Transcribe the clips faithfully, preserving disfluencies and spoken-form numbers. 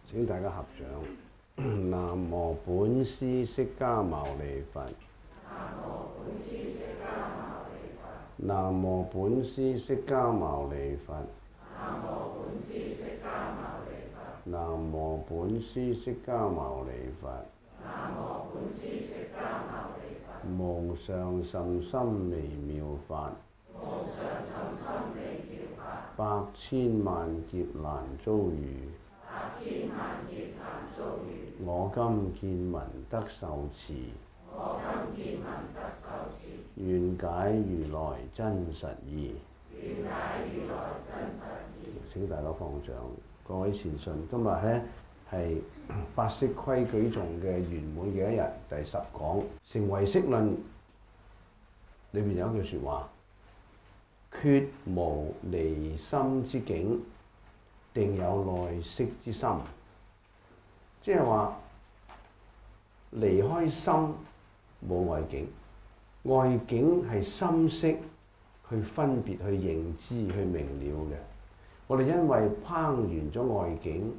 請大家合掌。南無本師釋迦牟尼佛。南無本師釋迦牟尼佛。南無本師釋迦牟尼佛。無上甚深微妙法。百千萬劫難遭遇。我今見聞得受持。願解如來真實義。請大家放掌。各位善信，今日咧係八識規矩頌嘅圓滿嘅一日，第十講成唯識論裏邊有一句説話：決無離心之境，定有內識之心。即係話離開心冇外境，外境係心識去分別、去認知、去明了嘅。我哋因為攀緣咗外境，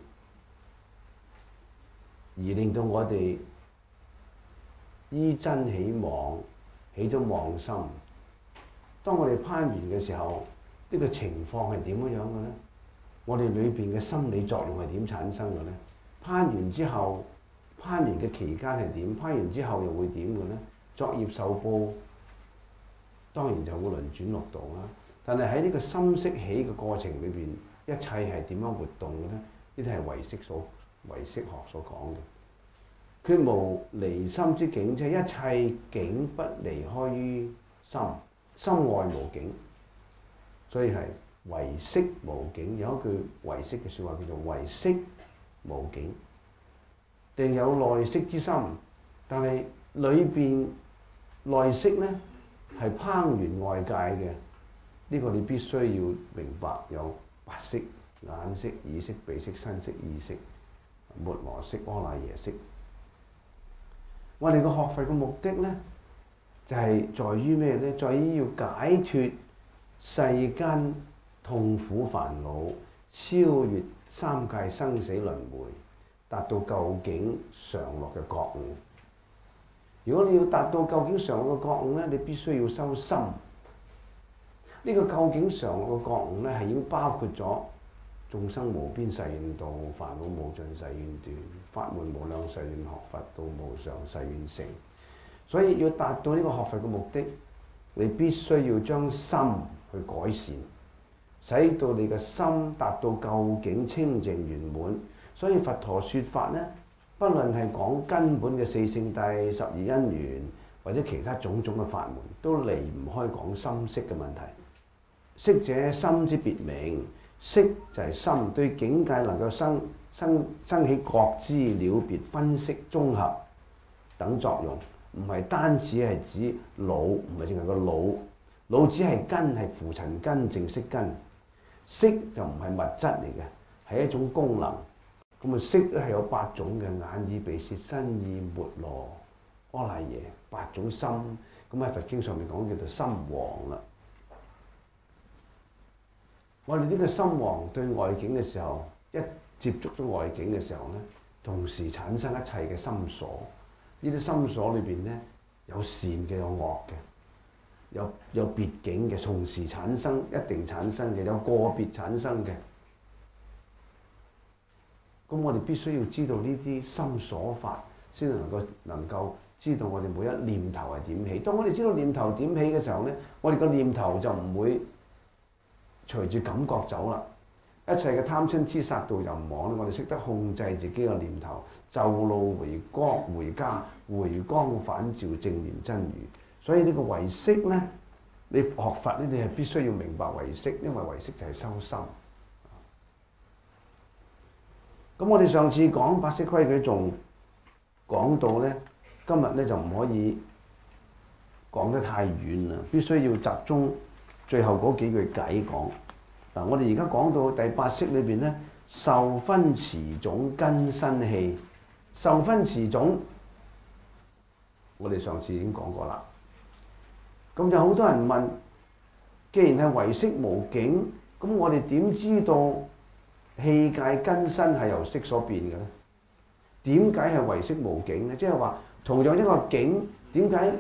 而令到我哋依真起妄，起咗妄心。當我哋攀緣嘅時候，呢個情況係點樣樣嘅咧？我哋裏邊嘅心理作用係點產生嘅咧？攀完之後，攀完嘅期間係點？攀完之後又會點嘅咧？作業受報，當然就會輪轉六道啦。但係喺呢個心識起嘅過程裏邊，一切係點樣活動嘅咧？呢啲係唯識所唯識學所講嘅。決無離心之境，即係一切境不離開於心，心外無境，所以係唯識無境。有一句唯識嘅説話叫做唯識無境，定有內識之心。但係裏邊內識咧係攀緣外界嘅，呢、這個你必須要明白。有八識：眼識、耳識、鼻識、身識、意識、末羅識、阿賴耶識。我哋個學佛嘅目的咧，就係、是、在於咩咧？在於要解脫世間痛苦煩惱，超越三界生死輪迴，達到究竟常樂嘅覺悟。如果你要達到究竟常樂嘅覺悟咧，你必須要修心。呢、這個究竟常樂嘅覺悟咧，係已經包括咗眾生無邊誓願度，煩惱無盡誓願斷，法門無量誓願學，佛道無上誓願成。所以要達到呢個學佛嘅目的，你必須要將心去改善，使到你嘅心達到究竟清淨圓滿。所以佛陀說法咧，不論係講根本嘅四聖諦、十二因緣，或者其他種種嘅法門，都離唔開講心識嘅問題。識者心之別名，識就係心，對境界能夠生生生起覺知、了別、分析、綜合等作用，唔係單止係指腦，唔係淨係個腦，腦只係根，係浮塵根、淨色根。識就唔係物質嚟嘅，係一種功能。咁啊，識咧係有八種嘅：眼耳鼻舌身意末羅阿賴耶八種心。咁喺佛經上面講叫做心王啦。我哋呢個心王對外境嘅時候，一接觸咗外境嘅時候咧，同時產生一切嘅心所。呢啲心所裏邊咧，有善嘅，有惡嘅，有有別境嘅，同時產生，一定產生嘅，有個別產生嘅。咁我哋必須要知道呢啲心所法，先能夠能夠知道我哋每一念頭係點起。當我哋知道念頭點起嘅時候咧，我哋個念頭就唔會隨住感覺走啦。一切嘅貪嗔痴殺盜淫妄，我哋識得控制自己嘅念頭，就路回光回家，回光返照正念真如。所以呢個唯識咧，你學佛咧，你係必須要明白唯識，因為唯識就係修心。咁我哋上次講八識規矩仲講到咧，今日咧就唔可以講得太遠啦，必須要集中最後嗰幾句偈講。嗱，我哋而家講到第八識裏邊咧，受分持種根身器。受分持種，我哋上次已經講過啦。咁就好多人問，既然係唯識無境，咁我哋點知道？誒器界根身係由色所變嘅咧？點解係唯識無境咧？即係話同樣一個境，點解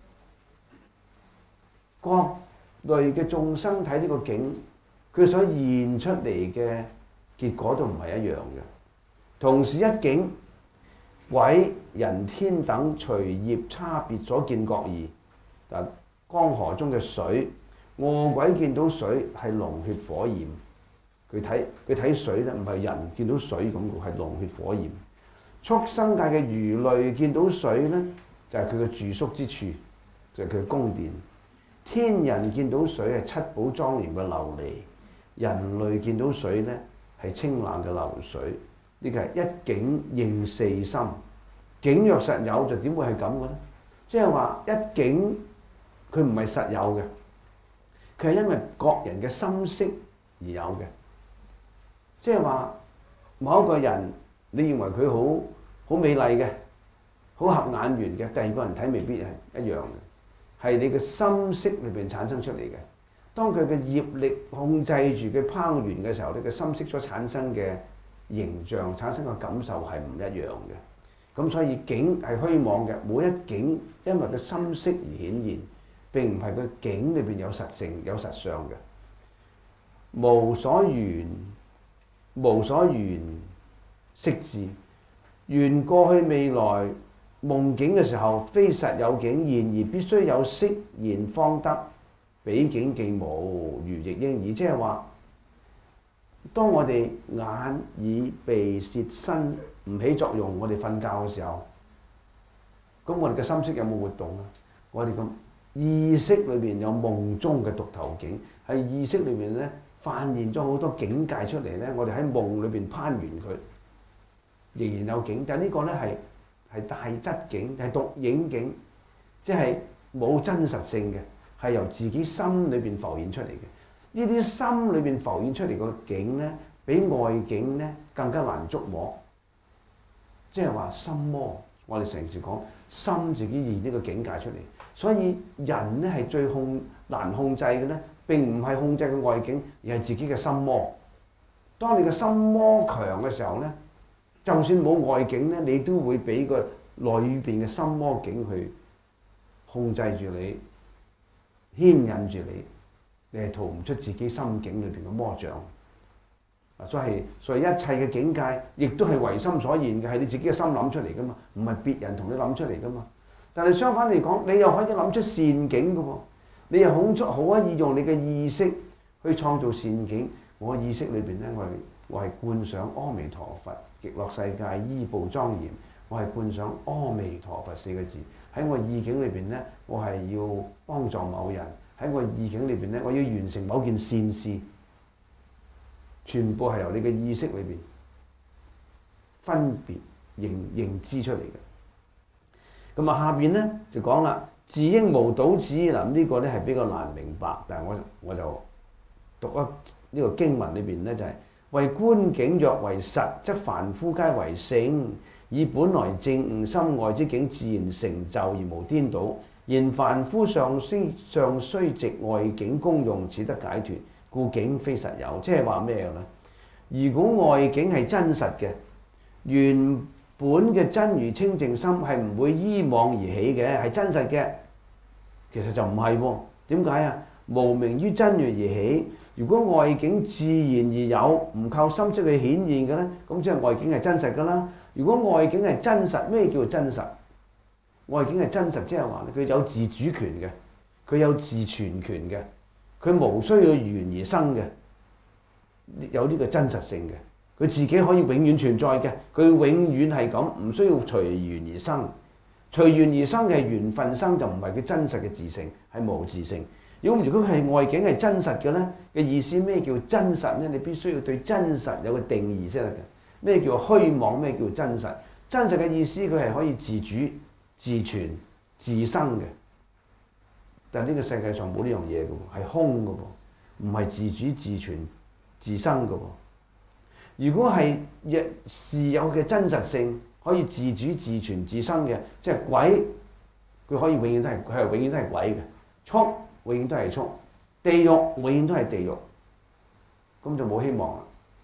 各類嘅眾生睇呢個境，佢所現出嚟嘅結果都唔係一樣嘅？同時一境，鬼人天等隨業差別所見各異。但江河中嘅水，餓鬼見到水係龍血火焰，佢睇佢睇水咧，唔係人見到水咁嘅，係龍血火焰。畜生界嘅魚類見到水咧，就係佢嘅住宿之處，就係佢嘅宮殿。天人見到水係七寶莊嚴嘅琉璃，人類見到水咧係清冷嘅流水。呢個係一境應四心，境若實有就點會係咁嘅咧？即係話一境佢唔係實有嘅，佢係因為各人嘅心識而有嘅。即係話某一個人，你認為佢好好美麗嘅，好合眼緣嘅，第二個人睇未必係一樣嘅，係你嘅心識裏邊產生出嚟嘅。當佢嘅業力控制住佢攀緣嘅時候，你嘅心識所產生嘅形象、產生嘅感受係唔一樣嘅。咁所以境係虛妄嘅，每一境因為個心識而顯現，並唔係個境裏邊有實性、有實相嘅。無所緣，無所緣識智，緣過去未來夢境嘅時候，非實有境，然而必須有識現方得。彼境既無，如亦應耳。即係話，當我哋眼耳鼻舌身唔起作用，我哋瞓覺嘅時候，咁我哋嘅心識有冇活動啊？我哋嘅意識裏邊有夢中嘅獨頭境，喺意識裏邊咧發現咗好多境界出嚟咧。我哋喺夢裏邊攀緣佢，仍然有境，但係呢個咧係係大質境，係獨影境，即係冇真實性嘅，係由自己心裏邊浮現出嚟嘅。呢啲心裏邊浮現出嚟個境咧，比外境咧更加難捉摸。即係話心魔，我哋成時講心自己現呢個境界出嚟，所以人咧係最控難控制嘅咧，並唔係控制個外境，而係自己嘅心魔。當你嘅心魔強嘅時候咧，就算冇外境咧，你都會俾個裏邊嘅心魔境去控制住你，牽引住你，你係逃唔出自己心境裏邊嘅魔障。所以所以一切嘅境界，亦都係唯心所現嘅，係你自己嘅心諗出嚟噶嘛，唔係別人同你諗出嚟噶嘛。但係相反嚟講，你又可以諗出善境嘅喎，你又好出好可以用你嘅意識去創造善境。我意識裏邊咧，我係我係觀想阿彌陀佛極樂世界依報莊嚴，我係觀想阿彌陀佛四個字喺我意境裏邊咧，我係要幫助某人，喺我意境裏邊咧，我要完成某件善事。全部係由你嘅意識裏邊分別認認知出嚟嘅。咁啊，下邊咧就講啦，自應無倒子。嗱，呢個咧係比較難明白，但係我我就讀一呢個經文裏邊咧就係、是、為觀境若為實，則凡夫皆為性，以本來正悟心外之境自然成就而無顛倒。然凡夫尚須尚須藉外境功用，始得解脫。故境非實有，即係話咩咧？如果外境係真實嘅，原本嘅真如清淨心係唔會依妄而起嘅，係真實嘅。其實就唔係喎，點解啊？無明於真如而起。如果外境自然而有，唔靠心識去顯現嘅咧，咁即係外境係真實噶啦。如果外境係真實，咩叫做真實？外境係真實，即係話佢有自主權嘅，佢有自存權嘅。佢無需要緣而生嘅，有呢個真實性嘅，佢自己可以永遠存在嘅，佢永遠係咁，唔需要隨緣而生。隨緣而生嘅係緣分生，就唔係佢真實嘅自性，係無自性。如果如果係外境係真實嘅咧嘅意思，咩叫真實咧？你必須要對真實有個定義先得嘅。咩叫虛妄？咩叫真實？真實嘅意思，佢係可以自主、自存、自生嘅。但係呢個世界上冇呢樣嘢嘅喎，係空嘅喎，唔係自主、自存、自生嘅喎。如果係若是有嘅真實性，可以自主、自存、自生嘅，即係鬼，佢可以永遠都係佢係永遠都係鬼嘅，畜永遠都係畜，地獄永遠都係地獄，咁就冇希望啦。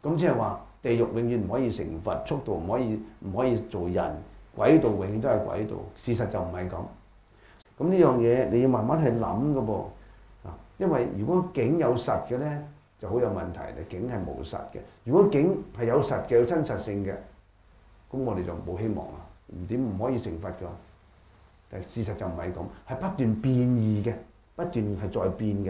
咁即係話地獄永遠唔可以成佛，速度唔可以唔可以做人，軌道永遠都係軌道。事實就唔係咁。咁呢樣嘢你要慢慢去諗㗎噃。啊，因為如果境有實嘅咧，就好有問題啦。境係無實嘅。如果境係有實嘅、有真實性嘅，咁我哋就冇希望啦。唔點唔可以成佛㗎。但係事實就唔係咁，係不斷變異嘅，不斷係在變嘅。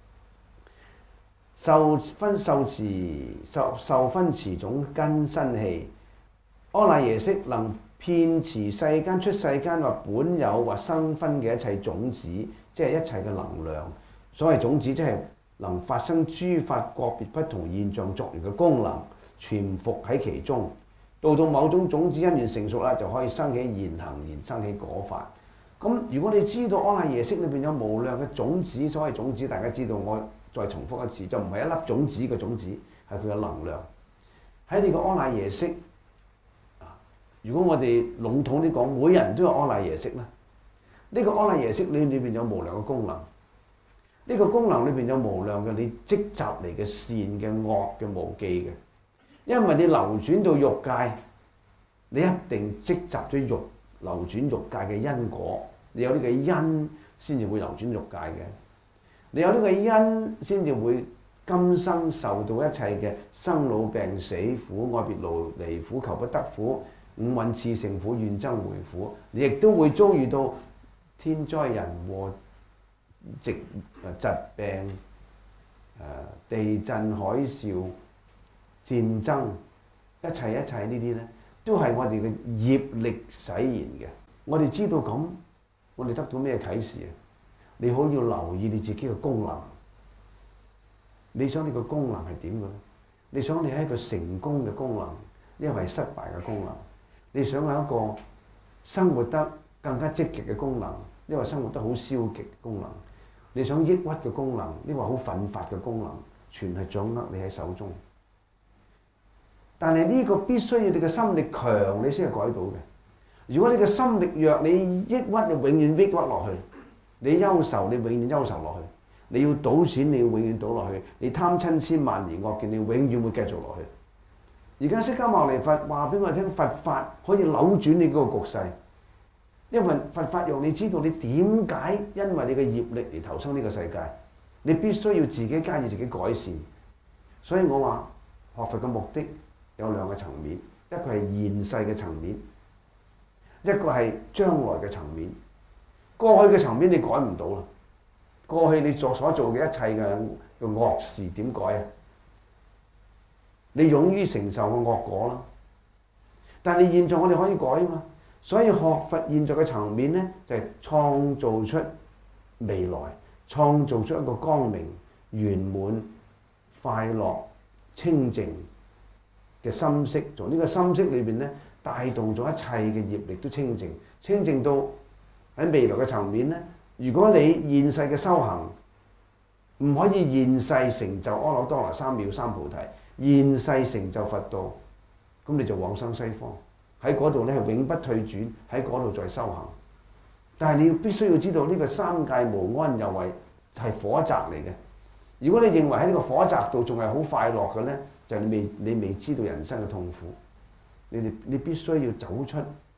受分受持受受分持種根身器，阿賴耶識能遍持世間出世間或本有或生分嘅一切種子，即係一切嘅能量。所謂種子，即係能發生諸法個別不同現象作用嘅功能，潛伏喺其中。到到某種種子因緣成熟啦，就可以生起現行，然生起果法。咁如果你知道阿賴耶識裏邊有無量嘅種子，所謂種子大家知道，我再重複一次，就唔係一粒種子嘅種子，係佢嘅能量喺你個阿賴耶識。如果我哋籠統啲講，每人都有阿賴耶識啦。呢個阿賴耶識裏裏邊有無量嘅功能，呢個功能裏邊有無量嘅你積集嚟嘅善嘅惡嘅無記嘅，因為你流轉到欲界，你一定積集咗欲流轉欲界嘅因果。你有呢個因先至會流轉欲界嘅，你有呢個因先至會今生受到一切嘅生老病死苦、愛別離離苦、求不得苦、五蘊熾盛苦、怨憎會苦。你亦都會遭遇到天災人禍、疾疾病、地震、海嘯、戰爭，一切一切呢啲咧，都係我哋嘅業力使然嘅。我哋知道咁，我哋得到咩啟示啊？你好要留意你自己嘅功能。你想你個功能係點嘅咧？你想你係一個成功嘅功能，因為失敗嘅功能？你想係一個生活得更加積極嘅功能，因為生活得好消極嘅功能？你想抑鬱嘅功能，因為好奮發嘅功能？全係掌握你喺手中。但係呢個必須要你嘅心力強，你先係改到嘅。如果你嘅心力弱，你抑鬱，你永遠抑鬱落去；你憂愁，你永遠憂愁落去；你要賭錢，你要永遠賭落去；你貪嗔痴慢疑惡見，你永遠會繼續落去。而家釋迦牟尼佛話俾我哋聽，佛法可以扭轉你嗰個局勢，因為佛法讓你知道你點解因為你嘅業力而投生呢個世界，你必須要自己加以自己改善。所以我話學佛嘅目的有兩個層面，一個係現世嘅層面，一個係將來嘅層面。過去嘅層面你改唔到啦，過去你做所做嘅一切嘅嘅惡事點改啊？你勇於承受個惡果啦。但係現在我哋可以改啊嘛，所以學佛現在嘅層面咧，就係創造出未來，創造出一個光明、圓滿、快樂、清淨嘅心識，從呢個心識裏邊咧，帶動咗一切嘅業力都清淨，清淨到喺未來嘅層面咧。如果你現世嘅修行唔可以現世成就阿耨多羅三藐三菩提，現世成就佛道，咁你就往生西方，喺嗰度咧係永不退轉，喺嗰度再修行。但係你要必須要知道呢個三界無安有為係火宅嚟嘅。如果你認為喺呢個火宅度仲係好快樂嘅咧，就你未你未知道人生嘅痛苦。你哋你必須要走出，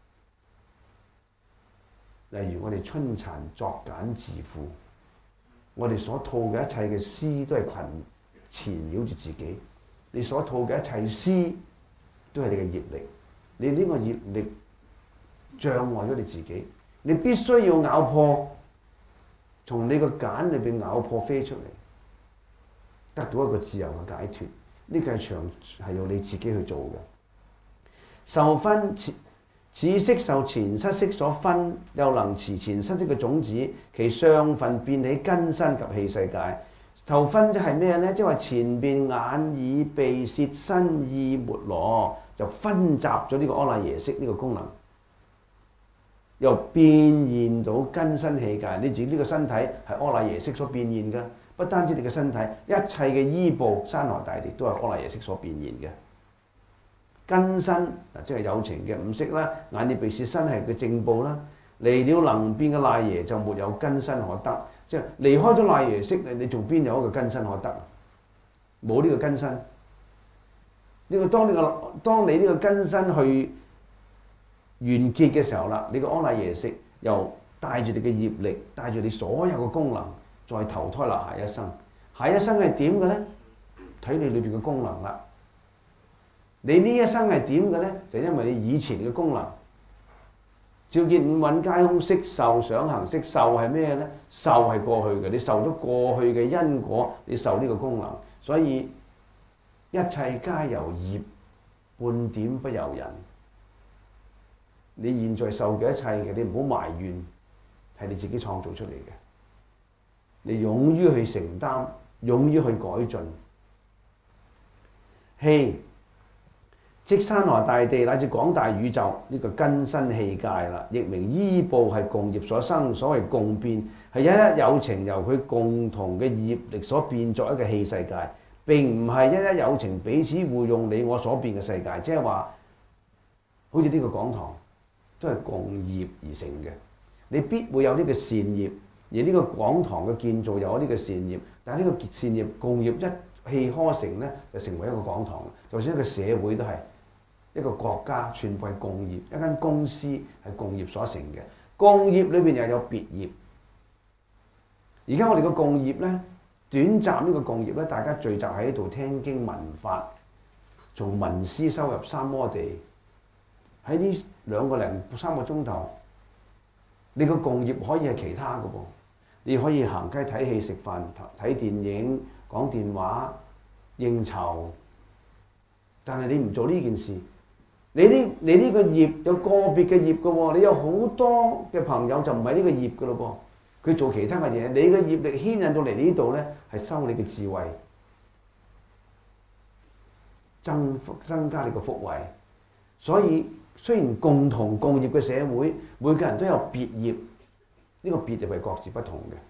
例如我哋春殘作繭自負，我哋所套嘅一切嘅絲都係群纏繞住自己。你所套嘅一切絲都係你嘅業力，你呢個業力障礙咗你自己，你必須要咬破，從你個繭裏邊咬破飛出嚟，得到一個自由嘅解脫。呢個係長係要你自己去做嘅。受分此此識受前七識所分，又能持前七識嘅種子，其相分變起根身及器世界。受分即係咩咧？即係話前邊眼耳鼻舌身意末羅就分集咗呢個阿賴耶識呢個功能，又變現到根身器界。你自己呢個身體係阿賴耶識所變現嘅，不單止你嘅身體，一切嘅衣布山河大地都係阿賴耶識所變現嘅。根身嗱，即係有情嘅五識啦，眼耳鼻舌身係佢正報啦。離了能變嘅賴耶就沒有根身可得，即係離開咗賴耶識，你你仲邊有一個根身可得？冇呢個根身。 呢個當呢個當你呢個根身去完結嘅時候啦，你個安那耶識又帶住你嘅業力，帶住你所有嘅功能，再投胎落下一生。下一生係點嘅咧？睇你裏邊嘅功能啦。你呢一生係點嘅咧？就因為你以前嘅功能。照見五蘊皆空，色受想行識。受係咩咧？受係過去嘅，你受咗過去嘅因果，你受呢個功能。所以一切皆由業，半點不由人。你現在受嘅一切嘅，你唔好埋怨，係你自己創造出嚟嘅。你勇於去承擔，勇於去改進。氣即山河大地乃至廣大宇宙，呢、這個根身器界啦，亦名依報，係共業所生。所謂共變，係一一有情由佢共同嘅業力所變作一個器世界，並唔係一一有情彼此互用你我所變嘅世界。即係話，好似呢個講堂都係共業而成嘅，你必會有呢個善業，而呢個講堂嘅建造又有呢個善業，但係呢個善業共業一氣呵成咧，就成為一個講堂。就算一個社會都係。一個國家全部係共業，一間公司係共業所成嘅。共業裏邊又有別業。而家我哋個共業咧，短暫呢個共業咧，大家聚集喺度聽經聞法，從聞思修入三摩地。喺呢兩個零三個鐘頭，你個共業可以係其他嘅噃，你可以行街睇戲、食飯、睇電影、講電話、應酬，但係你唔做呢件事。你呢？你呢個業有個別嘅業嘅喎，你有好多嘅朋友就唔係呢個業嘅咯噃，佢做其他嘅嘢，你嘅業力牽引到嚟呢度咧，係收你嘅智慧，增增加你個福慧。所以雖然共同共業嘅社會，每個人都有別業，呢、這個別業係各自不同嘅。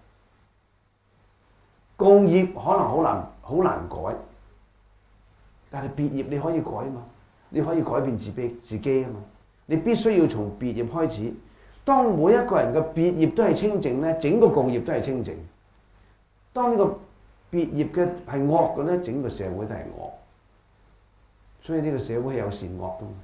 共業可能好難好難改，但係別業你可以改嘛。你可以改變自己自己啊嘛！你必須要從別業開始。當每一個人嘅別業都係清淨咧，整個共業都係清淨。當呢個別業嘅係惡嘅咧，整個社會都係惡。所以呢個社會係有善惡噶嘛。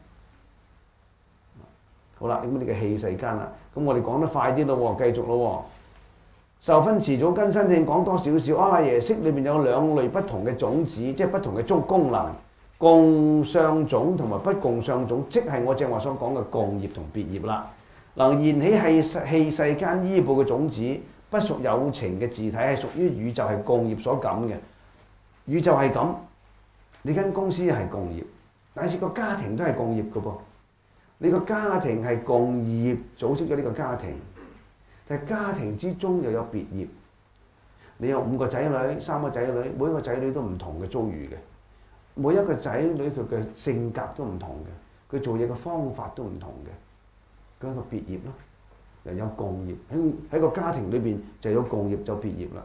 好啦，咁你嘅氣世間啦，咁我哋講得快啲咯，繼續咯。受分遲早根身器講多少少。阿賴耶識裏邊有兩類不同嘅種子，即係不同嘅種功能。共相種同埋不共相種，即係我正話所講嘅共業同別業啦。能燃起氣氣世間依報嘅種子，不屬有情嘅自體，係屬於宇宙，係共業所感嘅。宇宙係咁，你間公司係共業，乃至個家庭都係共業嘅噃。你個家庭係共業組織咗呢個家庭，但係家庭之中又有別業。你有五個仔女，三個仔女，每一個仔女都唔同嘅遭遇嘅。每一個仔女佢嘅性格都唔同嘅，佢做嘢嘅方法都唔同嘅，嗰一個別業咯，又有共業喺喺個家庭裏邊就有共業就別業啦。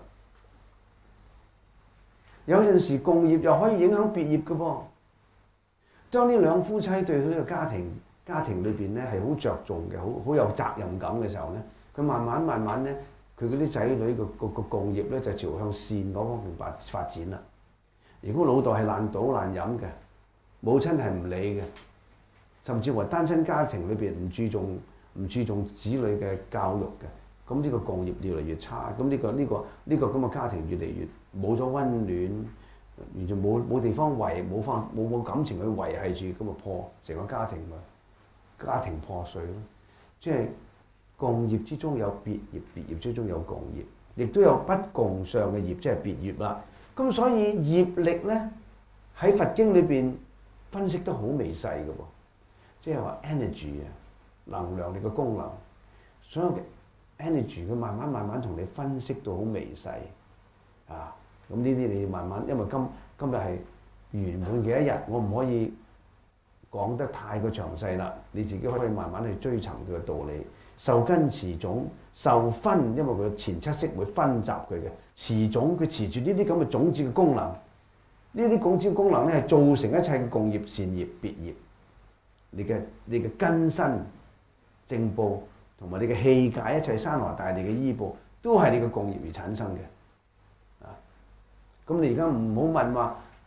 有陣時共業又可以影響別業嘅噃。當呢兩夫妻對佢呢個家庭家庭裏邊咧係好着重嘅，好好有責任感嘅時候咧，佢慢慢慢慢咧，佢嗰啲仔女個個個共業咧就朝向善嗰方面發發展啦。如果老豆係爛賭爛飲嘅，母親係唔理嘅，甚至乎單親家庭裏邊唔注重唔注重子女嘅教育嘅，咁呢個共業越嚟越差，咁呢個呢個呢個咁嘅家庭越嚟越冇咗溫暖，完全冇冇地方維冇翻冇冇感情去維繫住，咁啊破成個家庭咪家庭破碎咯。即係共業之中有別業，別業之中有共業，亦都有不共相嘅業，即係別業啦。咁所以業力咧喺佛經裏邊分析得好微細嘅喎，即係話 energy 啊，能量你嘅功能，所有嘅 energy 佢慢慢慢慢同你分析到好微細啊。咁呢啲你慢慢，因為今今日係圓滿嘅一日，我唔可以講得太過詳細啦。你自己可以慢慢去追尋佢嘅道理。受根持種，受分，因為佢前七識會分集佢嘅持種，佢持住呢啲咁嘅種子嘅功能，呢啲種子功能咧係造成一切嘅共業、善業、別業。你嘅你嘅根身正報同埋你嘅器界，一切山河大地嘅依報，都係你嘅共業而產生嘅。啊，咁你而家唔好問話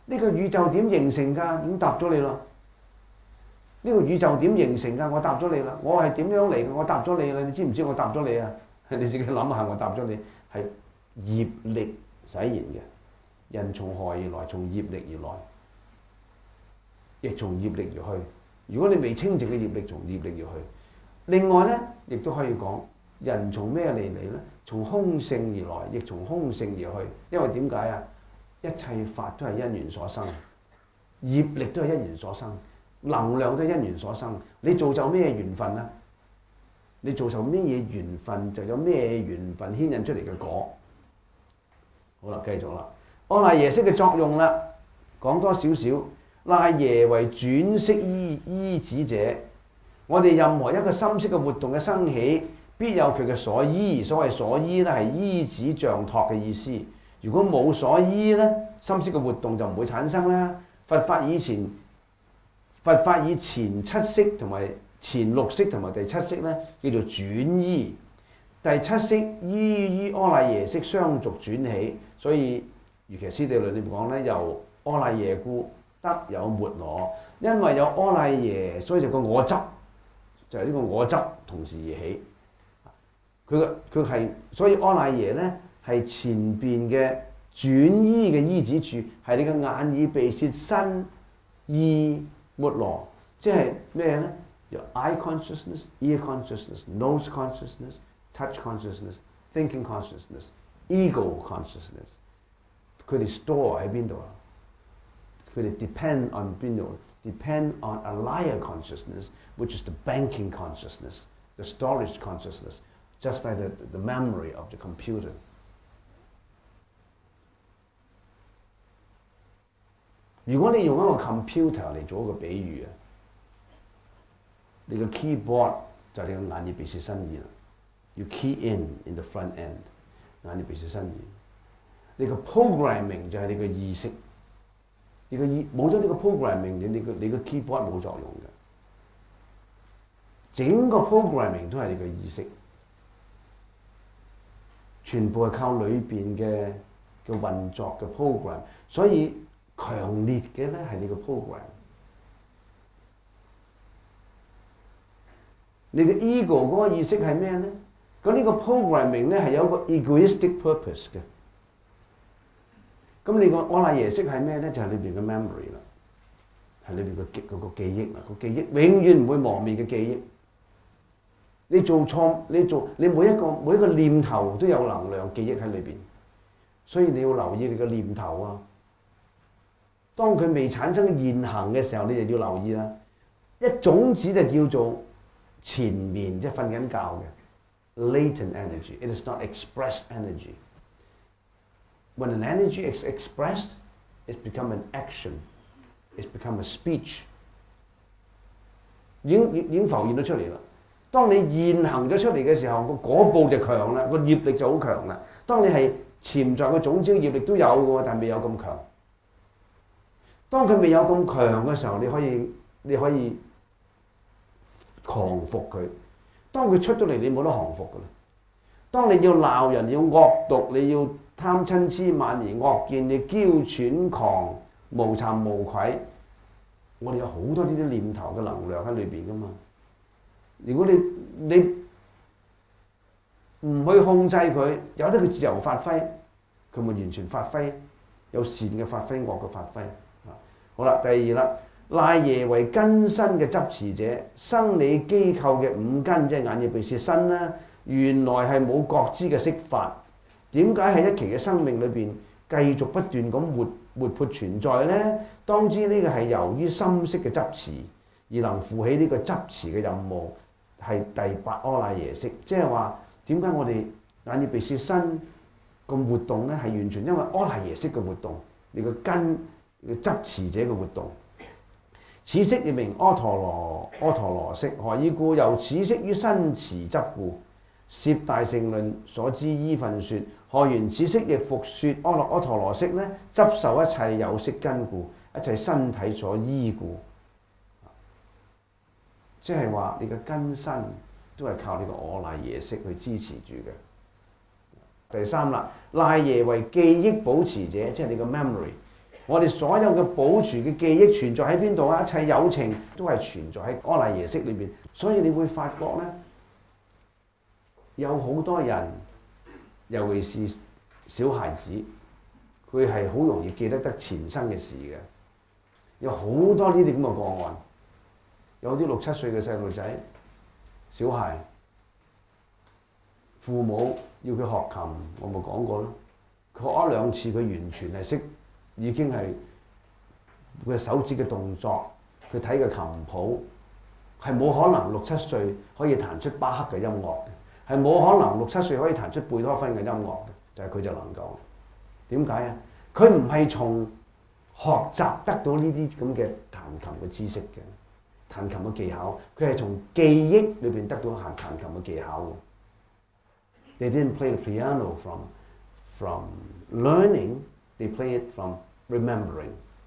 呢個宇宙點形成㗎？已經答咗你啦。呢個宇宙點形成㗎？我答咗你啦。我係點樣嚟嘅？我答咗你啦。你知唔知我答咗你啊？你自己諗下，我答咗你係業力使然嘅。人從何而來？從業力而來，亦從業力而去。如果你未清淨嘅業力，從業力而去。另外咧，亦都可以講人從咩嚟嚟咧？從空性而來，亦從空性而去。因為點解啊？一切法都係因緣所生，業力都係因緣所生，能量都係因緣所生。你造就咩緣分啊？你造就咩嘢緣分，就有咩緣分牽引出嚟嘅果。好啦，繼續啦。阿賴耶識嘅作用啦，講多少少。賴耶為轉識依依止者。我哋任何一個心識嘅活動嘅生起，必有佢嘅所依。所謂所依咧，係依止仗託嘅意思。如果冇所依咧，心識嘅活動就唔會產生啦。佛法以前，佛法以前七識同埋前六識同埋第七識咧，叫做轉依。第七識依於阿賴耶識相續轉起，所以瑜伽師地論裏面講咧，由阿賴耶故得有末那。因為有阿賴耶，所以就個我執就係、是、呢個我執同時而起。佢嘅佢係，所以阿賴耶咧。係前邊嘅轉依嘅依止處，係你嘅眼耳鼻舌身意末那，即係咩咧？有 eye consciousness、ear consciousness、nose consciousness、touch consciousness、thinking consciousness、ego consciousness。佢哋 store 喺邊度啊？佢哋 depend on 邊度 ？depend on alaya consciousness，which is the banking consciousness、the storage consciousness，just like the, the memory of the computer。如果你用一個 computer 嚟做一個比喻啊，你個 keyboard 就係你個眼耳鼻舌身意啦。要 key in in the front end， 眼耳鼻舌身意。你個 programming 就係你個意識。你個意冇咗呢個 programming， 你你個你個 keyboard 冇作用嘅。整個 programming 都係你個意識，全部係靠裏邊嘅嘅運作嘅 program， 所以。強烈嘅咧係你個 program， 你嘅 ego 嗰個意識係咩咧？咁呢個 programming 咧係有一個 egoistic purpose 嘅。咁你個阿賴耶識係咩咧？就係裏邊嘅 memory 啦，係裏邊嘅記嗰個記憶啦，個記憶永遠唔會磨滅嘅記憶。你做錯，你做你每一個每一個念頭都有能量記憶喺裏邊，所以你要留意你個念頭啊。當佢未產生現行嘅時候，你就要留意啦。一種子就叫做纏眠，即係瞓緊覺嘅 latent energy。It is not expressed energy. When an energy is expressed, it's become an action. It's become a speech. 已經已經浮現咗出嚟啦。當你現行咗出嚟嘅時候，個果報就強啦，個業力就好強啦。當你係潛在嘅種子業力都有嘅，但係未有咁強。當佢未有咁強嘅時候，你可以你可以降服佢。當佢出咗嚟，你冇得降服噶啦。當你要鬧人，你要惡毒，你要貪嗔痴慢疑惡見，你嬌喘狂無慚無愧，我哋有好多呢啲念頭嘅能量喺裏邊噶嘛。如果你你唔去控制佢，由得佢自由發揮，佢咪完全發揮，有善嘅發揮，惡嘅發揮。好啦，第二啦，賴耶為根身嘅執持者，生理機構嘅五根，即係眼耳鼻舌身啦，原來係冇覺知嘅色法。點解喺一期嘅生命裏邊繼續不斷咁活活潑存在呢？當知呢個係由於心識嘅執持而能負起呢個執持嘅任務，係第八阿賴耶識。即係話點解我哋眼耳鼻舌身咁活動呢？係完全因為阿賴耶識嘅活動，你個根。執持者嘅活動，此識亦名阿陀羅阿陀羅識。何以故？由此識於身持執故。攝大乘論所知依分說，何緣此識亦復說阿羅阿陀羅識呢？執受一切有識根故，一切身體所依故。即係話你嘅根身都係靠呢個阿賴耶識去支持住嘅。第三啦，賴耶為記憶保持者，即係你個 memory。 我哋所有嘅保存嘅記憶存在喺邊度啊？一切有情都係存在喺阿賴耶識裏邊。所以你會發覺咧，有好多人，尤其是小孩子，佢係好容易記得得前生嘅事嘅。有好多呢啲咁嘅個案，有啲六七歲嘅細路仔、小孩，父母要佢學琴，我咪講過咯。佢學一兩次，佢完全係識，已經係佢手指嘅動作，佢睇嘅琴譜，係冇可能六七歲可以彈出巴克嘅音樂嘅，係冇可能六七歲可以彈出貝多芬嘅音樂嘅，就係佢就能夠。點解啊？佢唔係從學習得到呢啲咁嘅彈琴嘅知識嘅，彈琴嘅技巧，佢係從記憶裏邊得到彈彈琴嘅技巧。They didn't play the piano from from learning, they play it from remembering。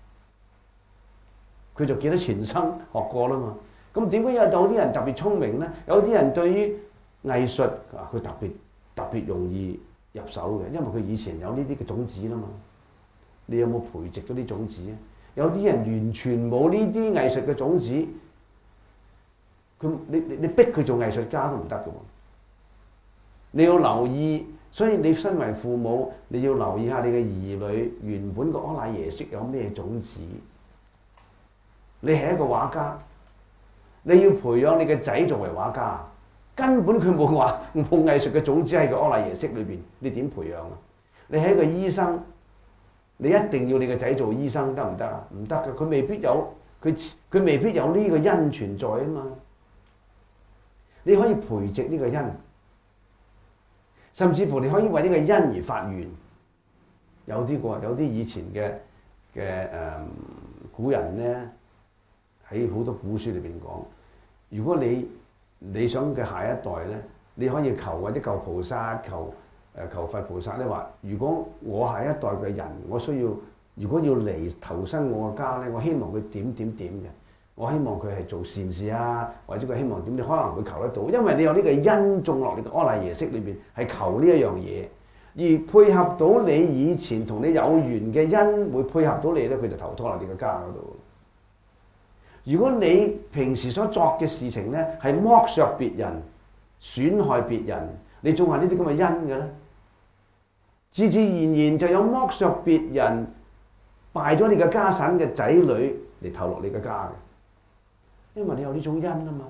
佢就記得前生學過啦嘛。咁點解有有啲人特別聰明咧？有啲人對於藝術啊，佢特別特別容易入手嘅，因為佢以前有呢啲嘅種子啦嘛。你有冇培植咗啲種子啊？有啲人完全冇呢啲藝術嘅種子，佢你你你逼佢做藝術家都唔得嘅喎。你要留意，所以你身為父母，你要留意下你嘅兒女原本個阿賴耶識有咩種子。你係一個畫家，你要培養你嘅仔作為畫家，根本佢冇畫冇藝術嘅種子喺個阿賴耶識裏邊，你點培養啊？你係一個醫生。你一定要你個仔做醫生得唔得啊？唔得嘅，佢未必有佢佢未必有呢個因存在啊嘛。你可以培植呢個因，甚至乎你可以為呢個因而發願。有啲個有啲以前嘅嘅誒古人咧，喺好多古書裏邊講，如果你你想嘅下一代咧，你可以求或者求菩薩求。誒求佛菩薩咧話：如果我下一代嘅人，我需要如果要嚟投生我個家咧，我希望佢點點點嘅，我希望佢係做善事啊，或者佢希望點，你可能會求得到，因為你有呢個因種落你嘅阿賴耶識裏邊，係求呢一樣嘢，而配合到你以前同你有緣嘅因，會配合到你咧，佢就投胎落你嘅家嗰度。如果你平時所作嘅事情咧，係剝削別人、損害別人，你種下呢啲咁嘅因嘅咧，自自然然就有剝削別人、敗咗你嘅家產嘅仔女嚟投落你嘅家嘅，因為你有呢種因啊嘛，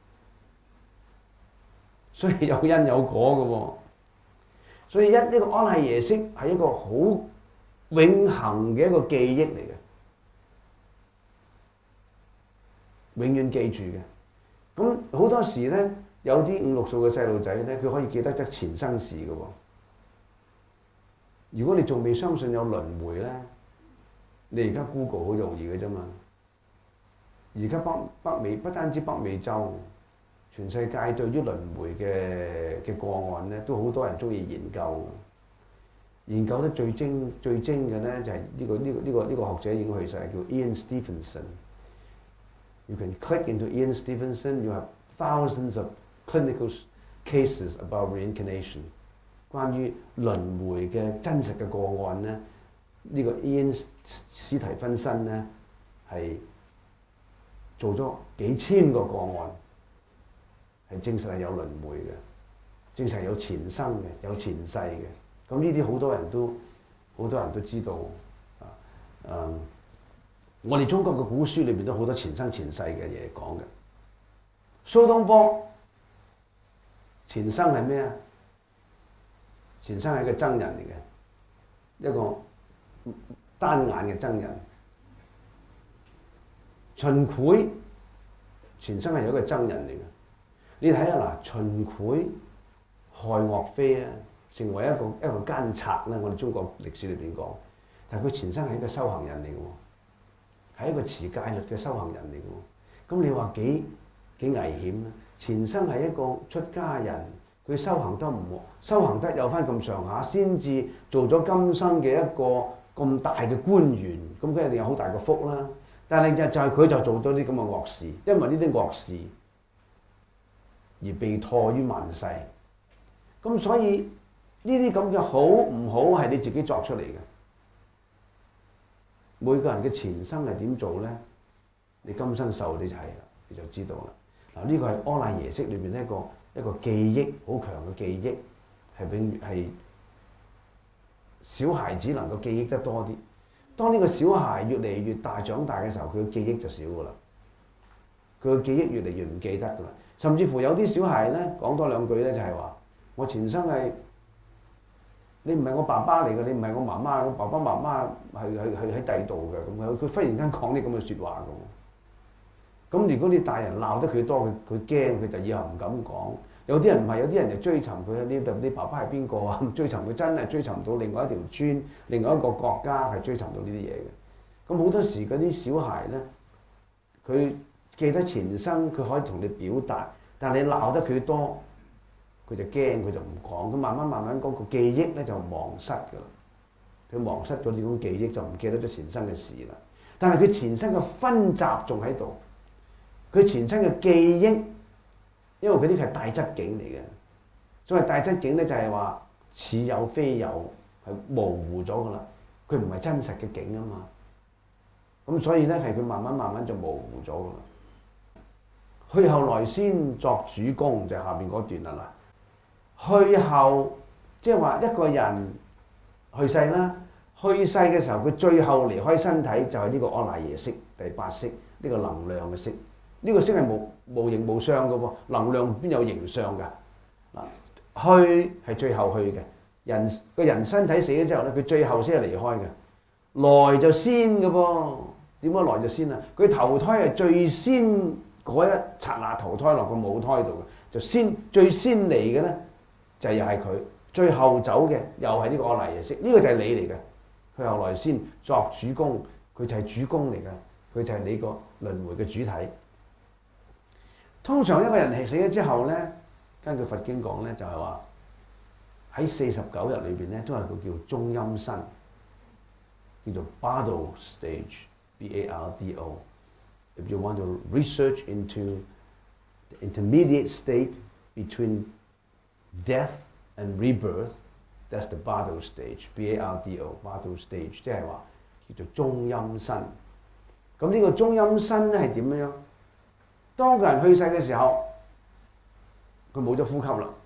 所以有因有果嘅喎。所以一呢個阿賴耶識係一個好永恆嘅一個記憶嚟嘅，永遠記住嘅。咁好多時咧，有啲五六歲嘅細路仔咧，佢可以記得得前生事嘅喎。如果你仲未相信有輪迴咧，你而家 Google 好容易嘅啫嘛。而家北北美不單止北美洲，全世界對於輪迴嘅嘅個案咧，都好多人中意研究。研究得最精最精嘅咧，就係呢個呢個呢個呢個學者已經去世，叫 Ian Stevenson。You can click into Ian Stevenson, you have thousands of clinical cases about reincarnation。關於輪迴嘅真實嘅個案咧，呢、這個 Ian 史提芬森咧係做咗幾千個個案，係證實係有輪迴嘅，證實係有前生嘅，有前世嘅。咁呢啲好多人都好多人都知道啊。嗯，我哋中國嘅古書裏邊都好多前生前世嘅嘢講嘅。蘇東坡前生係咩啊？前生係一個僧人嚟嘅，一個單眼嘅僧人。秦檜前生係有一個僧人嚟嘅。你睇下嗱，秦檜害岳飛啊，成為一個一個奸賊咧。我哋中國歷史裏邊講，但係佢前生係一個修行人嚟嘅喎，係一個持戒律嘅修行人嚟嘅喎。咁你話幾幾危險咧？前生係一個出家人。佢修行得唔好，修行得有翻咁上下，先至做咗今生嘅一個咁大嘅官員，咁佢一定有好大嘅福啦。但係就就係佢就做咗啲咁嘅惡事，因為呢啲惡事而被唾於萬世。咁所以呢啲咁嘅好唔好係你自己作出嚟嘅， 每個人嘅前生係點做咧？你今生受你就係啦，你就知道啦。嗱，呢個係阿賴耶識裏邊一個一個記憶好強嘅記憶，係永係小孩子能夠記憶得多啲。當呢個小孩越嚟越大長大嘅時候，佢嘅記憶就少噶啦，佢嘅記憶越嚟越唔記得噶啦。甚至乎有啲小孩咧講多兩句咧，就係話：我前生係你唔係我爸爸嚟嘅，你唔係我媽媽，我爸爸媽媽係係係喺第二度嘅咁樣。佢忽然間講啲咁嘅説話咁。咁如果你大人鬧得佢多，佢佢驚，佢就以後唔敢講。有啲人唔係，有啲人就追尋佢。你你爸爸係邊個啊？追尋佢真係追尋到另外一條村、另外一個國家，係追尋到呢啲嘢嘅。咁好多時嗰啲小孩咧，佢記得前生，佢可以同你表達，但係你鬧得佢多，佢就驚，佢就唔講。咁慢慢慢慢嗰個記憶咧就忘失㗎啦。佢忘失咗呢種記憶，就唔記得咗前生嘅事啦。但係佢前生嘅分集仲喺度。佢前生嘅記憶，因為佢呢個係大質境嚟嘅，所謂大質境咧就係話似有非有，係模糊咗噶啦。佢唔係真實嘅境啊嘛，咁所以咧係佢慢慢慢慢就模糊咗噶啦。去後來先作主公，就係下邊嗰段啦嗱。去後即係話一個人去世啦，去世嘅時候佢最後離開身體就係呢個阿賴耶識第八識，呢個能量嘅識。呢個識係無無形無相嘅喎，能量邊有形相㗎？嗱，去係最後去嘅，人個人身體死咗之後咧，佢最後先係離開嘅，來就先嘅噃。點解來就先啊？佢投胎係最先嗰一剎那投胎落個母胎度嘅，就先最先嚟嘅咧，就又係佢，最後走嘅又係呢個阿賴耶識，呢、這個就係你嚟嘅。佢後來先作主公，佢就係主公嚟嘅，佢就係你個輪迴嘅主體。通常一個人係死咗之後咧，根據佛經講咧，就係話喺四十九日裏邊咧，都係個叫中陰身，叫做 Bardo stage，B A R D O。If you want to research into the intermediate state between death and rebirth, that's the Bardo stage，B A R D O，Bardo stage， 即係話叫做中陰身。咁呢個中陰身咧係點樣？當個人去世嘅時候，佢冇咗呼吸啦，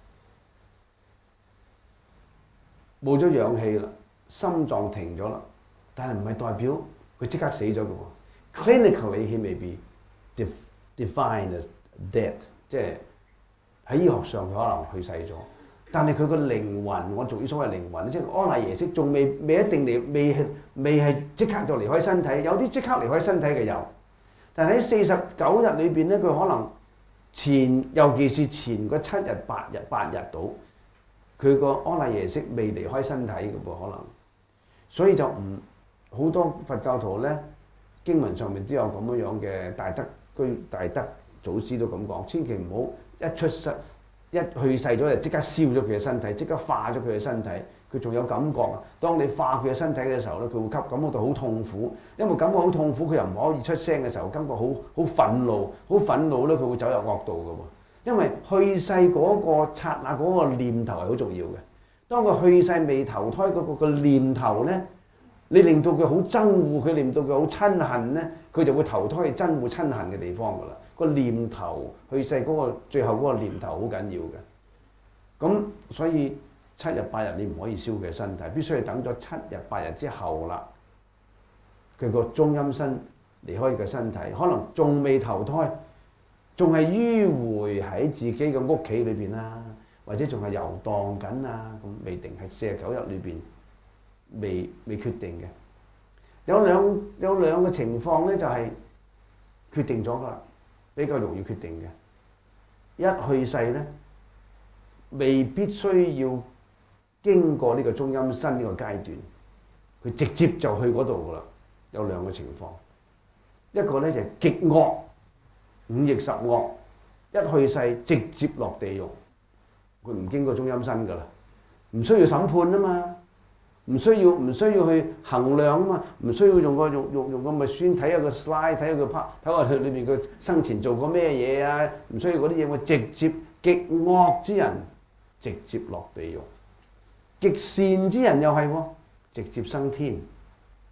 冇咗氧氣啦，心臟停咗啦，但係唔係代表佢即刻死咗嘅喎。Clinically he may be defined as dead， 即係喺醫學上佢可能去世咗，但係佢個靈魂，我俗語所謂靈魂，即係阿賴耶識，仲未未一定離，未係未係即刻就離開身體，有啲即刻離開身體嘅有。但係喺四十九日裏邊咧，佢可能前，尤其是前嗰七日、八日、八日到，佢個阿賴耶識未離開身體嘅噃，可能，所以就唔好多佛教徒咧，經文上面都有咁樣樣嘅大德居大德祖師都咁講，千祈唔好一出世一去世咗就即刻燒咗佢嘅身體，即刻化咗佢嘅身體。佢仲有感覺啊！當你化佢嘅身體嘅時候咧，佢會吸感覺到好痛苦，因為感覺好痛苦，佢又唔可以出聲嘅時候，感覺好好憤怒，好憤怒咧，佢會走入惡道嘅喎。因為去世嗰個剎那嗰個念頭係好重要嘅。當佢去世未投胎嗰個個念頭咧，你令到佢好憎惡，佢令到佢好親恨咧，佢就會投胎去憎惡親恨嘅地方㗎啦。個念頭去世嗰個最後嗰個念頭好緊要嘅。咁所以。七日八日你唔可以燒佢嘅身體，必須係等咗七日八日之後啦。佢個中陰身離開佢嘅身體，可能仲未投胎，仲係迂迴喺自己嘅屋企裏邊啦，或者仲係遊蕩緊啊，咁未定係四十九日裏邊未未決定嘅。有兩有兩個情況咧，就係決定咗㗎啦，比較容易決定嘅。一去世咧，未必需要經過呢個中陰身呢個階段，佢直接就去嗰度噶啦。有兩個情況，一個咧就係極惡，五逆十惡，一去世直接落地獄，佢唔經過中陰身噶啦，唔需要審判啊嘛，唔需要唔需要去衡量啊嘛，唔需要用個用用用個咪先睇下個 slide，睇下佢拍，睇下佢裏邊佢生前做過咩嘢啊，唔需要嗰啲嘢，我直接極惡之人直接落地獄。極善之人又係喎，直接升天；極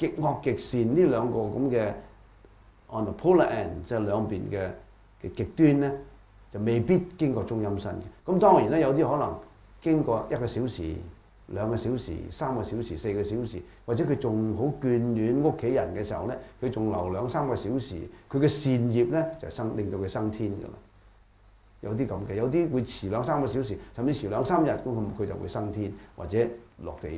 極惡極善呢兩個咁嘅 on the polar end， 即係兩邊嘅嘅極端咧，就未必經過中陰身嘅。咁當然咧，有啲可能經過一個小時、兩個小時、三個小時、四個小時，或者佢仲好眷戀屋企人嘅時候咧，佢仲留兩三個小時，佢嘅善業咧就生令到佢升天㗎啦。有啲咁嘅，有啲會遲兩三個小時，甚至遲兩三日，咁佢就會升天或者落地獄。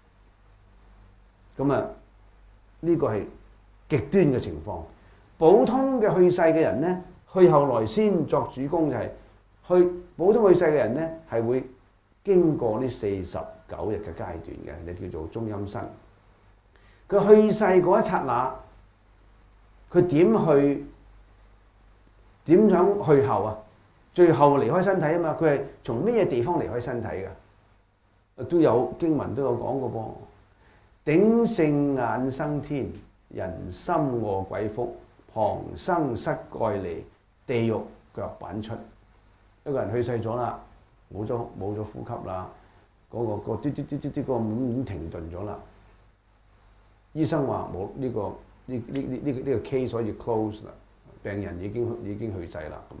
咁啊，呢個係極端嘅情況。普通嘅去世嘅人咧，去後來先作主公就係、是、去普通去世嘅人咧，係會經過呢四十九日嘅階段嘅，你叫做中陰身。佢去世嗰一剎那，佢點去點樣去後啊？最後離開身體啊嘛，佢係從咩地方離開身體嘅？都有經文都有講過噃。頂聖眼生天，人心餓鬼腹，旁生膝蓋離，地獄腳板出。一個人去世咗啦，冇咗冇咗呼吸啦，嗰、那個、那個嘟嘟嘟嘟嘟個門已經停頓咗啦。醫生話冇呢個呢呢呢呢個呢個 case 可以 close 啦，病人已經已經去世啦咁。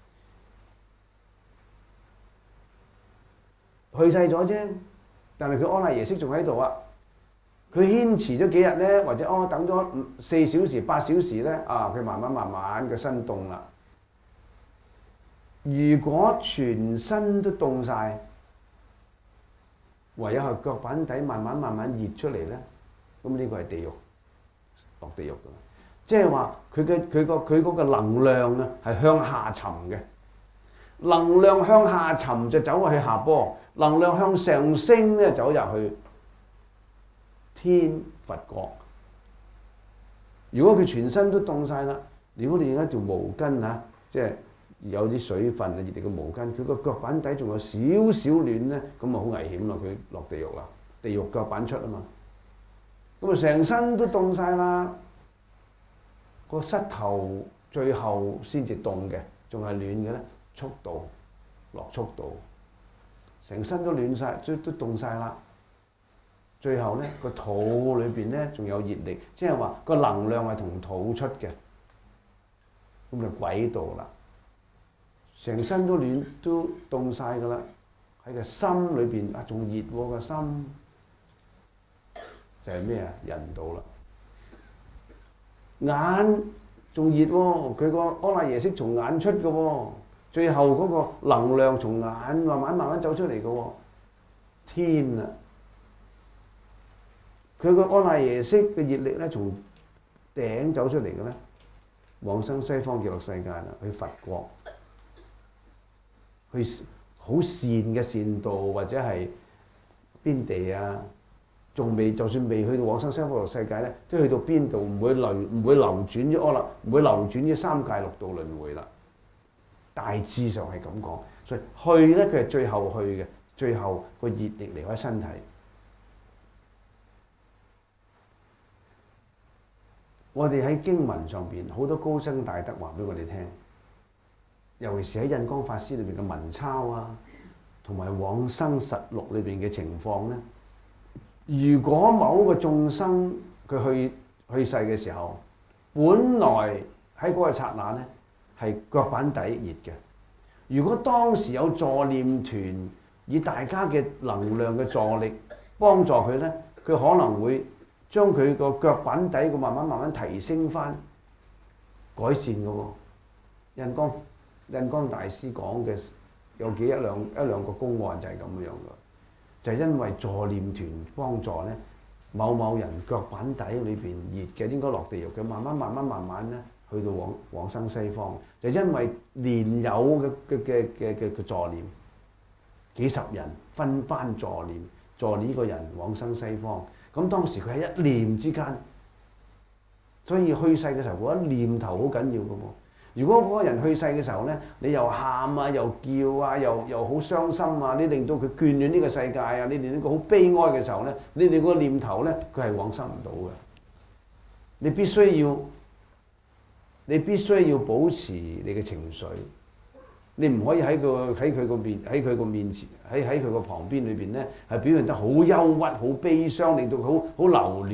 去世咗啫，但係佢安賴耶識仲喺度啊！佢牽遲咗幾日咧，或者哦等咗四小時、八小時咧，啊佢慢慢慢慢嘅身凍啦。如果全身都凍晒，唯有係腳板底慢慢慢慢熱出嚟咧，咁呢個係地獄落地獄㗎。即係話佢嘅佢個佢嗰個能量啊係向下沉嘅。能量向下沉就走去下坡，能量向上升咧走入去天佛國。如果佢全身都凍晒啦，如果你而家條毛巾啊，即係有啲水分啊熱力嘅毛巾，佢個腳板底仲有少少暖咧，咁啊好危險咯！佢落地獄啦，地獄腳板出啊嘛。咁啊成身都凍晒啦，個膝頭最後先至凍嘅，仲係暖嘅咧。速度落速度，成身都暖晒，都都凍晒啦。最後咧個肚裏邊咧仲有熱力，即係話個能量係同肚出嘅，咁就鬼道啦。成身都暖都凍晒噶啦，喺個心裏邊啊仲熱喎個心，就係咩啊？人道啦。眼仲熱喎，佢個安賴耶識從眼出嘅喎。最後嗰個能量從眼慢慢慢慢走出嚟嘅喎，天啊！佢個安賴耶識嘅熱力咧，從頂走出嚟嘅咧，往生西方極樂世界啦，去佛國，去好善嘅善道或者係邊地啊，仲未就算未去到往生西方極樂世界咧，都去到邊度唔會流唔會流轉於阿啦，唔會流轉於三界六道輪迴啦。大致上係咁講，所以去咧佢係最後去嘅，最後個熱力離開身體。我哋喺經文上邊好多高僧大德話俾我哋聽，尤其是喺印光法師裏邊嘅文鈔啊，同埋往生實錄裏邊嘅情況咧。如果某個眾生佢去去世嘅時候，本來喺嗰個剎那咧，係腳板底熱嘅。如果當時有助念團以大家嘅能量嘅助力幫助佢咧，佢可能會將佢個腳板底個慢慢慢慢提升翻，改善嘅喎。印光印光大師講嘅有幾一兩一兩個公案就係咁樣嘅，就係、是、因為助念團幫助咧，某某人腳板底裏邊熱嘅應該落地獄嘅，慢慢慢慢慢慢咧。去到往往生西方，就因為連有嘅嘅嘅嘅嘅嘅助念，幾十人分班助念，助呢個人往生西方。咁當時佢喺一念之間，所以去世嘅時候嗰一念頭好緊要嘅喎。如果嗰個人去世嘅時候咧，你又喊啊，又叫啊，又又好傷心啊，你令到佢眷戀呢個世界啊，你令到佢好悲哀嘅時候咧，你哋個念頭咧，佢係往生唔到嘅。你必須要。你必須要保持你嘅情緒，你唔可以喺個喺佢個面喺佢個面前喺喺佢個旁邊裏邊咧，係表現得好憂鬱、好悲傷，令到佢好好留戀、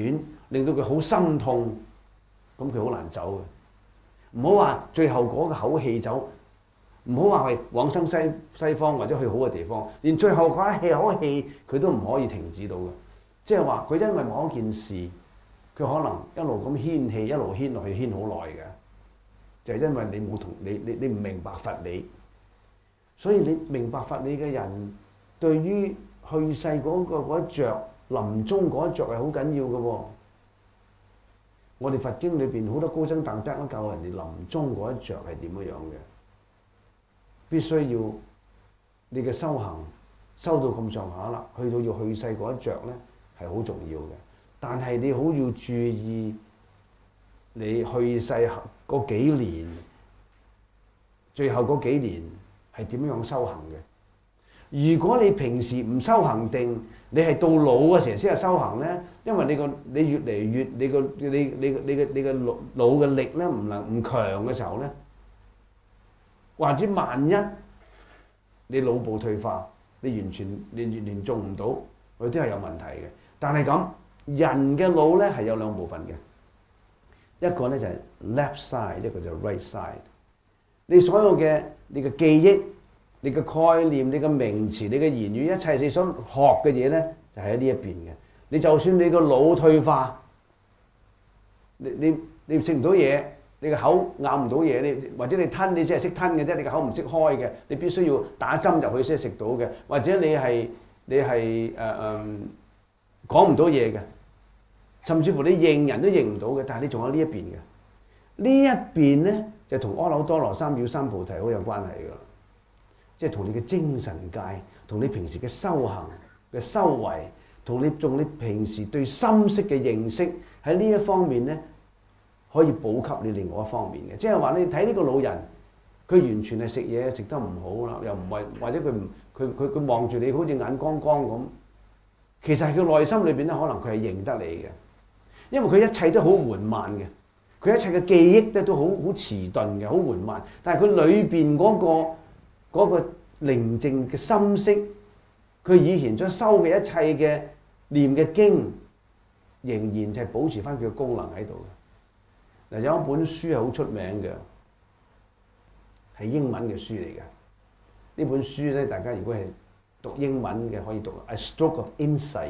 令到佢好心痛，咁佢好難走嘅。唔好話最後嗰個口氣走，唔好話係往生西西方或者去好嘅地方，連最後嗰一氣口氣佢都唔可以停止到嘅。即係話佢因為某一件事，佢可能一路咁牽氣，一路牽落去牽好耐嘅，就係因為你冇同你你你唔明白佛理，所以你明白佛理嘅人，對於去世嗰個嗰一着，臨終嗰一着係好緊要嘅喎。我哋佛經裏邊好多高僧大德都教人哋臨終嗰一着係點樣樣嘅，必須要你嘅修行修到咁上下啦，去到要去世嗰一着咧係好重要嘅。但係你好要注意，你去世嗰幾年，最後嗰幾年係點樣修行嘅？如果你平時唔修行定，你係到老嘅時候先係修行咧，因為你個你越嚟越你個你你你嘅你嘅腦腦嘅力咧唔能唔強嘅時候咧，或者萬一你腦部退化，你完全你完全做唔到，佢都係有問題嘅。但係咁人嘅腦咧係有兩部分嘅，一個咧就係 left side， 一個就係 right side。你所有嘅你嘅記憶、你嘅概念、你嘅名詞、你嘅言語，一切你想學嘅嘢咧，就喺呢一邊嘅。你就算你個腦退化，你你你食唔到嘢，你個口咬唔到嘢，你或者你吞你只係識吞嘅啫，你個口唔識開嘅，你必須要打針入去先食到嘅，或者你係你係誒誒講唔到嘢嘅，甚至乎你認人都認唔到嘅，但係你仲有呢一邊嘅。呢一邊咧就同阿耨多羅三藐三菩提好有關係㗎，即係同你嘅精神界，同你平時嘅修行嘅修為，同你仲你平時對心識嘅認識喺呢一方面咧，可以補給你另外一方面嘅。即係話你睇呢個老人，佢完全係食嘢食得唔好啦，又唔係或者佢唔佢佢佢望住你好似眼光光咁，其實係佢內心裏邊咧，可能佢係認得你嘅，因為佢一切都好緩慢嘅。佢一切嘅記憶咧都好好遲鈍嘅，好緩慢。但係佢裏邊嗰個嗰個寧靜嘅心識，佢以前所修嘅一切嘅念嘅經，仍然就係保持翻佢嘅功能喺度嘅。嗱，有一本書係好出名嘅，係英文嘅書嚟嘅。呢本書咧，大家如果係讀英文嘅，可以讀《A Stroke of Insight》。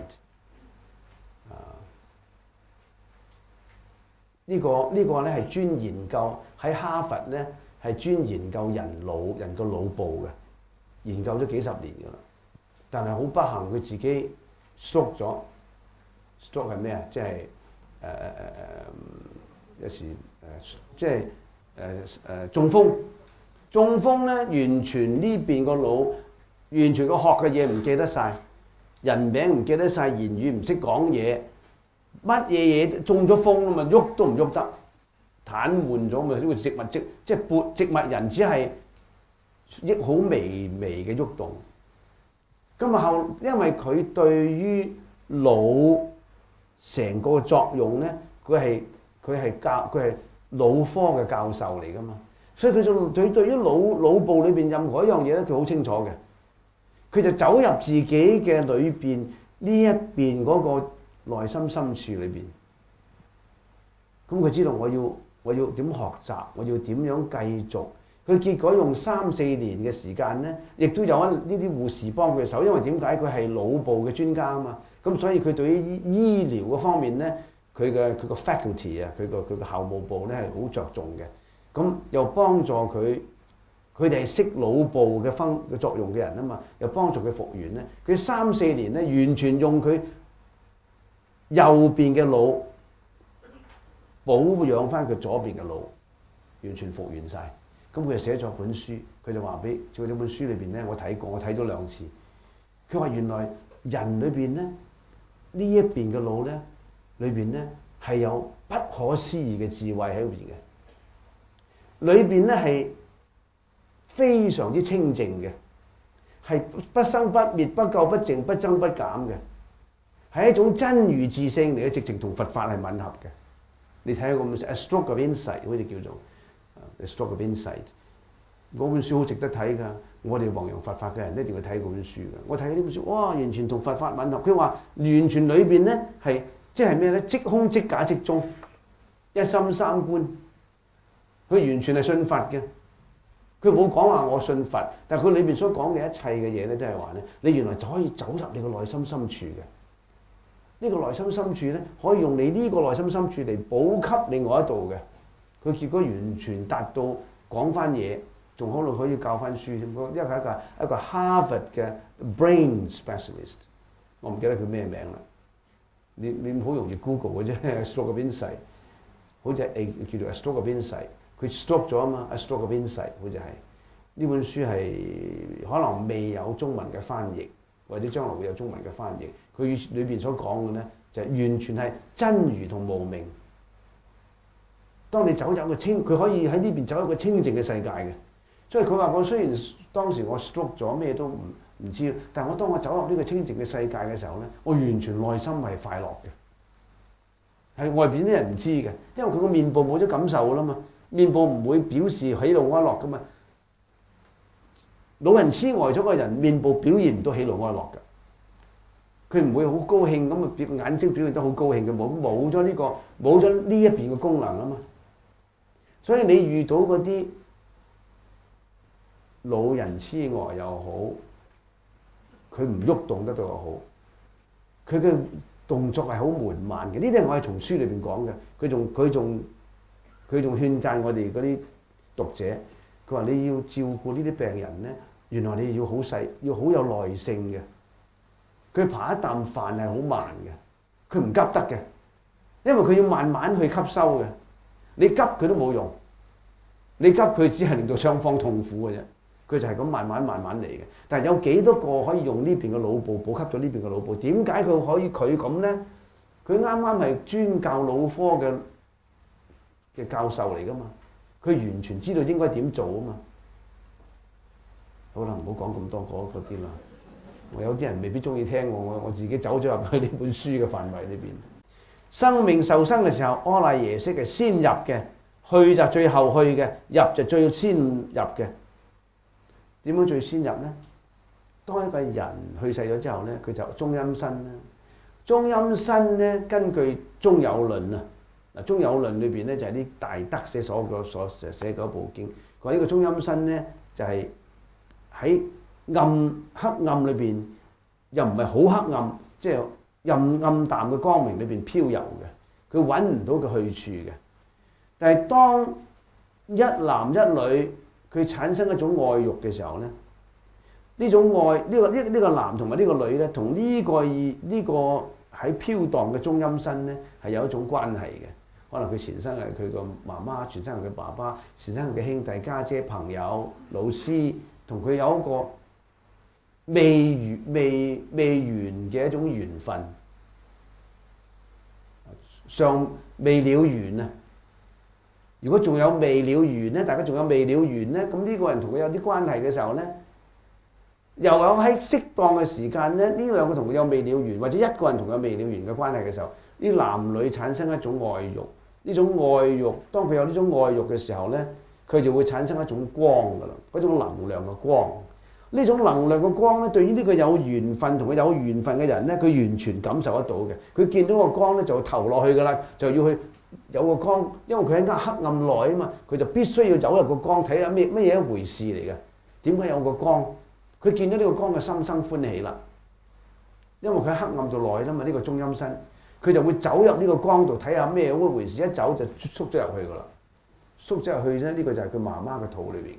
呢個呢個咧係專研究喺哈佛咧係專研究人腦人個腦部嘅，研究咗幾十年㗎啦。但係好不幸，佢自己 stroke 咗。stroke 係咩啊？即係誒誒誒有時誒即係誒誒中風。中風咧，完全呢邊個腦完全個學嘅嘢唔記得晒，人名唔記得晒，言語唔識講嘢。乜嘢嘢中咗風啊嘛，喐都唔喐得，癱瘓咗咪呢個植物即即係撥植物人，只係益好微微嘅喐動。咁啊後，因為佢對於腦成個作用咧，佢係佢係教佢係腦科嘅教授嚟噶嘛，所以佢就佢對於腦腦部裏邊任何一樣嘢咧，佢好清楚嘅。佢就走入自己嘅裏邊呢一邊嗰個內心深處裏邊，咁佢知道我要我要點學習，我要點樣繼續。佢結果用三四年嘅時間咧，亦都有呢啲護士幫佢手，因為點解佢係腦部嘅專家啊嘛。咁所以佢對於醫醫療嗰方面咧，佢嘅佢個 faculty 啊，佢個佢個校務部咧係好着重嘅。咁又幫助佢，佢哋係識腦部嘅分嘅作用嘅人啊嘛，又幫助佢復原咧。佢三四年咧，完全用佢右邊嘅腦保養翻佢左邊嘅腦，完全復原晒。咁佢就寫咗本書，佢就話俾，佢呢本書裏邊咧，我睇過，我睇咗兩次。佢話原來人裏邊咧，呢一邊嘅腦咧，裏邊咧係有不可思議嘅智慧喺裏邊嘅。裏邊咧係非常之清淨嘅，係不生不滅、不垢不淨、不增不減嘅。係一種真如自性嚟嘅，直情同佛法係吻合嘅。你睇下嗰本書《A Stroke of Insight》，好似叫做《A Stroke of Insight》。嗰本書好值得睇㗎。我哋弘揚佛法嘅人一定要睇嗰本書㗎。我睇呢本書，哇，完全同佛法吻合。佢話完全裏邊咧係即係咩咧？即空即假即中，一心三觀。佢完全係信佛嘅，佢冇講話我信佛，但係佢裏邊所講嘅一切嘅嘢咧，即係話咧，你原來就可以走入你個內心深處嘅。呢個內心深處咧，可以用你呢個內心深處嚟補給另外一度嘅。佢結果完全達到講翻嘢，仲可能可以教翻書添。因為係一個一個 Harvard 嘅 brain specialist， 我唔記得佢咩名啦。你你好容易 Google 嘅啫 ，A Stroke of Insight， 好似係叫做 A Stroke of Insight， 佢 stroke 咗啊嘛 ，A Stroke of Insight 好似係呢本書係可能未有中文嘅翻譯，或者將來會有中文嘅翻譯。佢裏邊所講嘅咧，就係完全係真如同無明。當你走入個清，佢可以喺呢邊走入個清淨嘅世界嘅。所以佢話：我雖然當時我 stroke 咗，咩都唔唔知，但係我當我走入呢個清淨嘅世界嘅時候咧，我完全內心係快樂嘅。係外邊啲人唔知嘅，因為佢個面部冇咗感受啦嘛，面部唔會表示喜怒哀樂噶嘛。老人痴呆咗個人，面部表現唔到喜怒哀樂㗎。佢唔會好高興咁啊！表眼睛表現得好高興，佢冇冇咗呢個冇咗呢一邊嘅功能啊嘛。所以你遇到嗰啲老人痴呆又好，佢唔喐動得到又好，佢嘅動作係好緩慢嘅。呢啲係我係從書裏邊講嘅。佢仲佢仲佢仲勸誡我哋嗰啲讀者，佢話你要照顧呢啲病人咧，原來你要好細，要好有耐性嘅。佢扒一啖飯係好慢嘅，佢唔急得嘅，因為佢要慢慢去吸收嘅。你急佢都冇用，你急佢只係令到雙方痛苦嘅啫。佢就係咁慢慢慢慢嚟嘅。但係有幾多個可以用呢邊嘅腦部補給咗呢邊嘅腦部？點解佢可以佢咁咧？佢啱啱係專教腦科嘅嘅教授嚟噶嘛？佢完全知道應該點做啊嘛。好啦，唔好講咁多嗰嗰啲啦。我有啲人未必中意聽我，我我自己走咗入去呢本書嘅範圍裏邊。生命受生嘅時候，阿賴耶識係先入嘅，去就最後去嘅，入就最先入嘅。點樣最先入咧？當一個人去世咗之後咧，佢就中陰身啦。中陰身咧，根據中有論啊，嗱中有論裏邊咧就係啲大德寫所個所寫嗰部經，佢話呢個中陰身咧就係喺暗黑暗裏邊，又唔係好黑暗，即係暗暗淡嘅光明裏邊飄遊嘅，佢揾唔到個去處嘅。但係當一男一女佢產生一種愛欲嘅時候咧，呢種愛呢個呢呢個男同埋呢個女咧，同呢個呢個喺飄蕩嘅中陰身咧係有一種關係嘅。可能佢前生係佢個媽媽，前生係佢爸爸，前生係佢兄弟家姐朋友老師，同佢有一個未完未未完嘅一種緣分，尚未了緣啊！如果仲有未了緣咧，大家仲有未了緣咧，咁呢個人同佢有啲關係嘅時候咧，又有喺適當嘅時間咧，呢兩個同佢有未了緣，或者一個人同佢有未了緣嘅關係嘅時候，呢男女產生一種愛欲，呢種愛欲，當佢有呢種愛欲嘅時候咧，佢就會產生一種光噶啦，嗰種能量嘅光。呢種能量嘅光咧，對於呢個有緣分同佢有緣分嘅人咧，佢完全感受得到嘅。佢見到個光咧，就投落去噶啦，就要去有個光，因為佢喺間黑暗內啊嘛，佢就必須要走入個光，睇下咩乜嘢一回事嚟嘅。點解有個光？佢見到呢個光嘅心生歡喜啦，因為佢喺黑暗度耐啦嘛，呢個中陰身，佢就會走入呢個光度睇下咩一回事，一走就縮咗入去噶啦，縮咗入去咧，呢個就係佢媽媽嘅肚裏邊。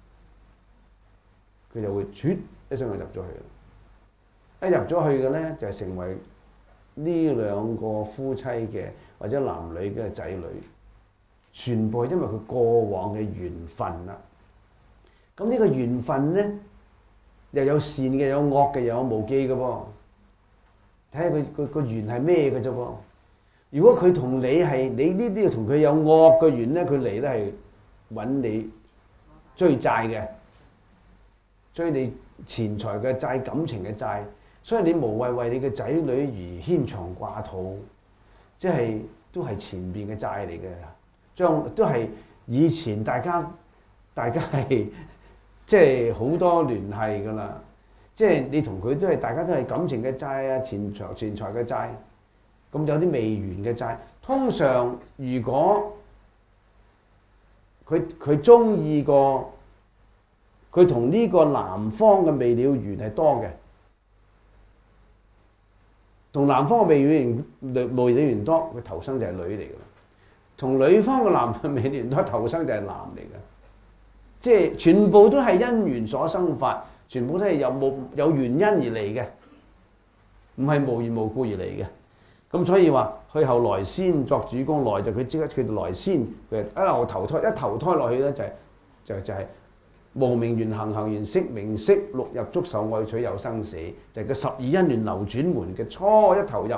佢就會啜一聲就入咗去，一入咗去嘅咧就係成為呢兩個夫妻嘅或者男女嘅仔女，全部係因為佢過往嘅緣分啦。咁呢個緣分咧又有善嘅，有惡嘅，又有無記嘅噃。睇下佢佢個緣係咩嘅啫噃。如果佢同你係你呢啲同佢有惡嘅緣咧，佢嚟咧係揾你追債嘅。追你錢財嘅債、感情嘅債，所以你無謂為你嘅仔女而牽腸掛肚，即係都係前邊嘅債嚟嘅，將都係以前大家大家係即係好多聯繫噶啦，即係你同佢都係大家都係感情嘅債啊、錢財錢財嘅債， 咁有啲未完嘅債。通常如果佢佢中意個佢同呢個男方嘅未了緣係多嘅，同男方嘅未了緣未了緣多，佢投生就係女嚟㗎啦。同女方嘅男嘅未了緣多，投生就係男嚟嘅。即係全部都係因緣所生法，全部都係有冇有原因而嚟嘅，唔係無緣無故而嚟嘅。咁所以話去後來先作主公，來就佢即刻佢就來先，佢一路投胎一投胎落去咧就係、就就係、是、無明緣行，行緣識，名色六入觸受愛取有生死，就係、是、個十二因緣流轉門嘅初一投入，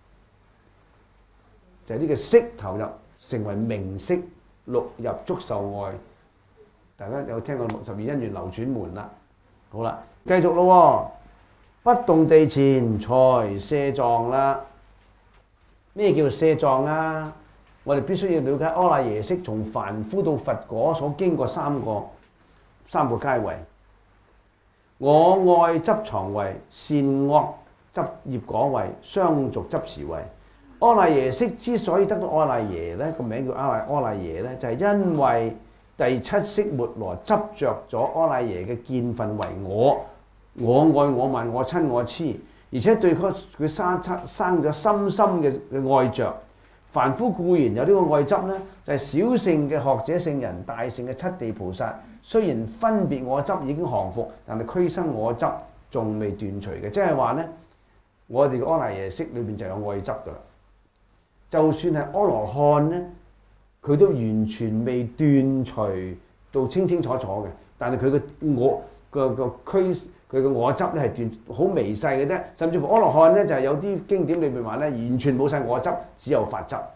就係、是、呢個色投入成為名色六入觸受愛。大家有聽過十二因緣流轉門啦？好啦，繼續咯。不動地前才舍藏啦。咩叫舍藏啊？我哋必須要了解阿賴耶識從凡夫到佛果所經過三個三個階位。我愛執藏位、善惡執業果位、相續執持位。阿賴耶識之所以得到阿賴耶咧，個名叫阿賴阿賴耶咧，就係、是、因為第七識末羅執着咗阿賴耶嘅見分為我，我愛我慢我親我痴。而且對佢佢生出生咗深深嘅嘅愛着。凡夫固然有呢個愛執咧，就係、是、小乘嘅學者聖人、大乘嘅七地菩薩，雖然分別我執已經降伏，但係俱生我執仲未斷除嘅。即係話咧，我哋嘅阿賴耶識裏邊就有愛執噶啦。就算係阿羅漢咧，佢都完全未斷除到清清楚楚嘅，但係佢嘅我個個俱。佢嘅我執咧係斷好微細嘅啫，甚至乎阿羅漢咧就係有啲經典裏面話咧，完全冇晒我執，只有法執。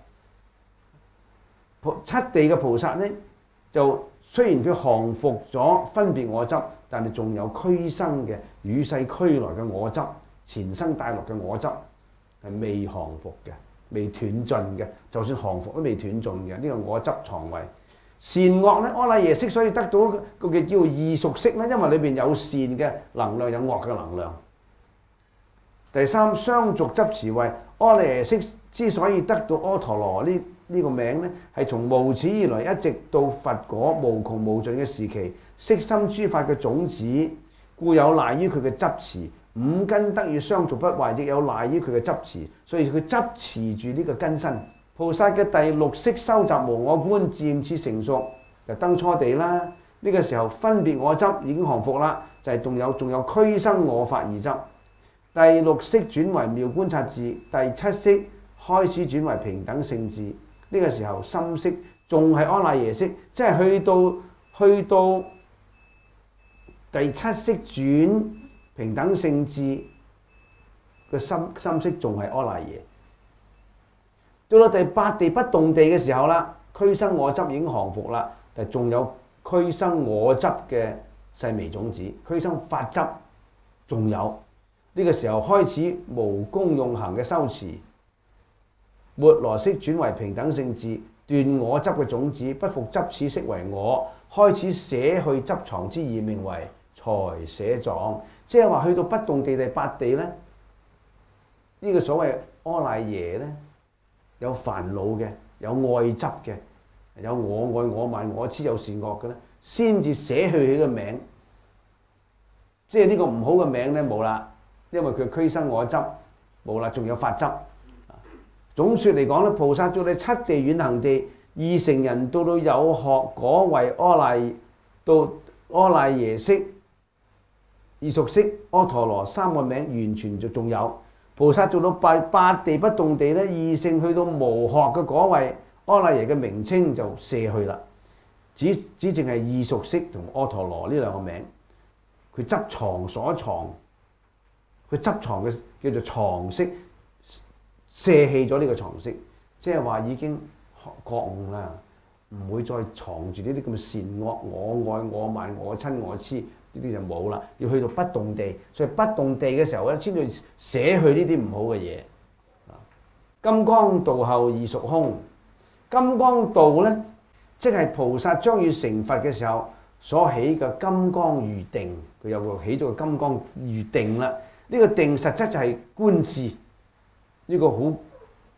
七地嘅菩薩咧，就雖然佢降服咗分別我執，但係仲有俱生嘅與世俱來嘅我執，前生帶落嘅我執係未降服嘅，未斷盡嘅。就算降服都未斷盡嘅，呢、這個我執藏位。善惡咧，阿賴耶識所以得到個嘅叫異熟識咧，因為裏邊有善嘅能量，有惡嘅能量。第三，相續執持位，阿賴耶識之所以得到阿陀羅呢呢個名咧，係從無始以來一直到佛果無窮無盡嘅時期，悉心諸法嘅種子，故有賴於佢嘅執持。五根得以相續不壞，亦有賴於佢嘅執持，所以佢執持住呢個根身。菩薩嘅第六識收集無我觀漸次成熟，就登初地啦。呢、這個時候分別我執已經降服啦，就係、是、仲有仲有俱生我法二執。第六識轉為妙觀察智，第七識開始轉為平等性智。呢、這個時候心識仲係阿賴耶識，即係去到去到第七識轉平等性智嘅心心識仲係阿賴耶。到到第八地不動地嘅時候啦，俱生我執已經降服啦，但仲有俱生我執嘅細微種子，俱生法執仲有。呢、這個時候開始無功用行嘅修持，末羅識轉為平等性智，斷我執嘅種子，不復執此識為我，開始捨去執藏之意，名為才舍藏。即係話去到不動地第八地咧，呢、這個所謂阿賴耶咧。有煩惱嘅，有愛執嘅，有我愛我慢我痴有善惡嘅咧，先至捨去佢嘅名。即係呢個唔好嘅名咧冇啦，因為佢俱生我執冇啦，仲有法執。總説嚟講咧，菩薩到你七地遠行地，二乘人到到有學果位阿賴到阿賴耶識、異熟識、阿陀羅三個名完全就仲有。菩薩做到八八地不動地咧，二乘去到無學嘅果位，阿賴耶嘅名稱就卸去啦，只只淨係異熟識同阿陀羅呢兩個名。佢執藏所藏，佢執藏嘅叫做藏識，卸棄咗呢個藏識，即係話已經覺悟啦，唔會再藏住呢啲咁嘅善惡，我愛我慢我親我痴。呢啲就冇啦，要去到不動地，所以不動地嘅時候咧，先至捨去呢啲唔好嘅嘢。金剛道後異熟空，金剛道咧，即係菩薩將要成佛嘅時候所起嘅金剛喻定，佢有個起咗個金剛喻定啦。呢、這個定實質就係觀智，呢、這個好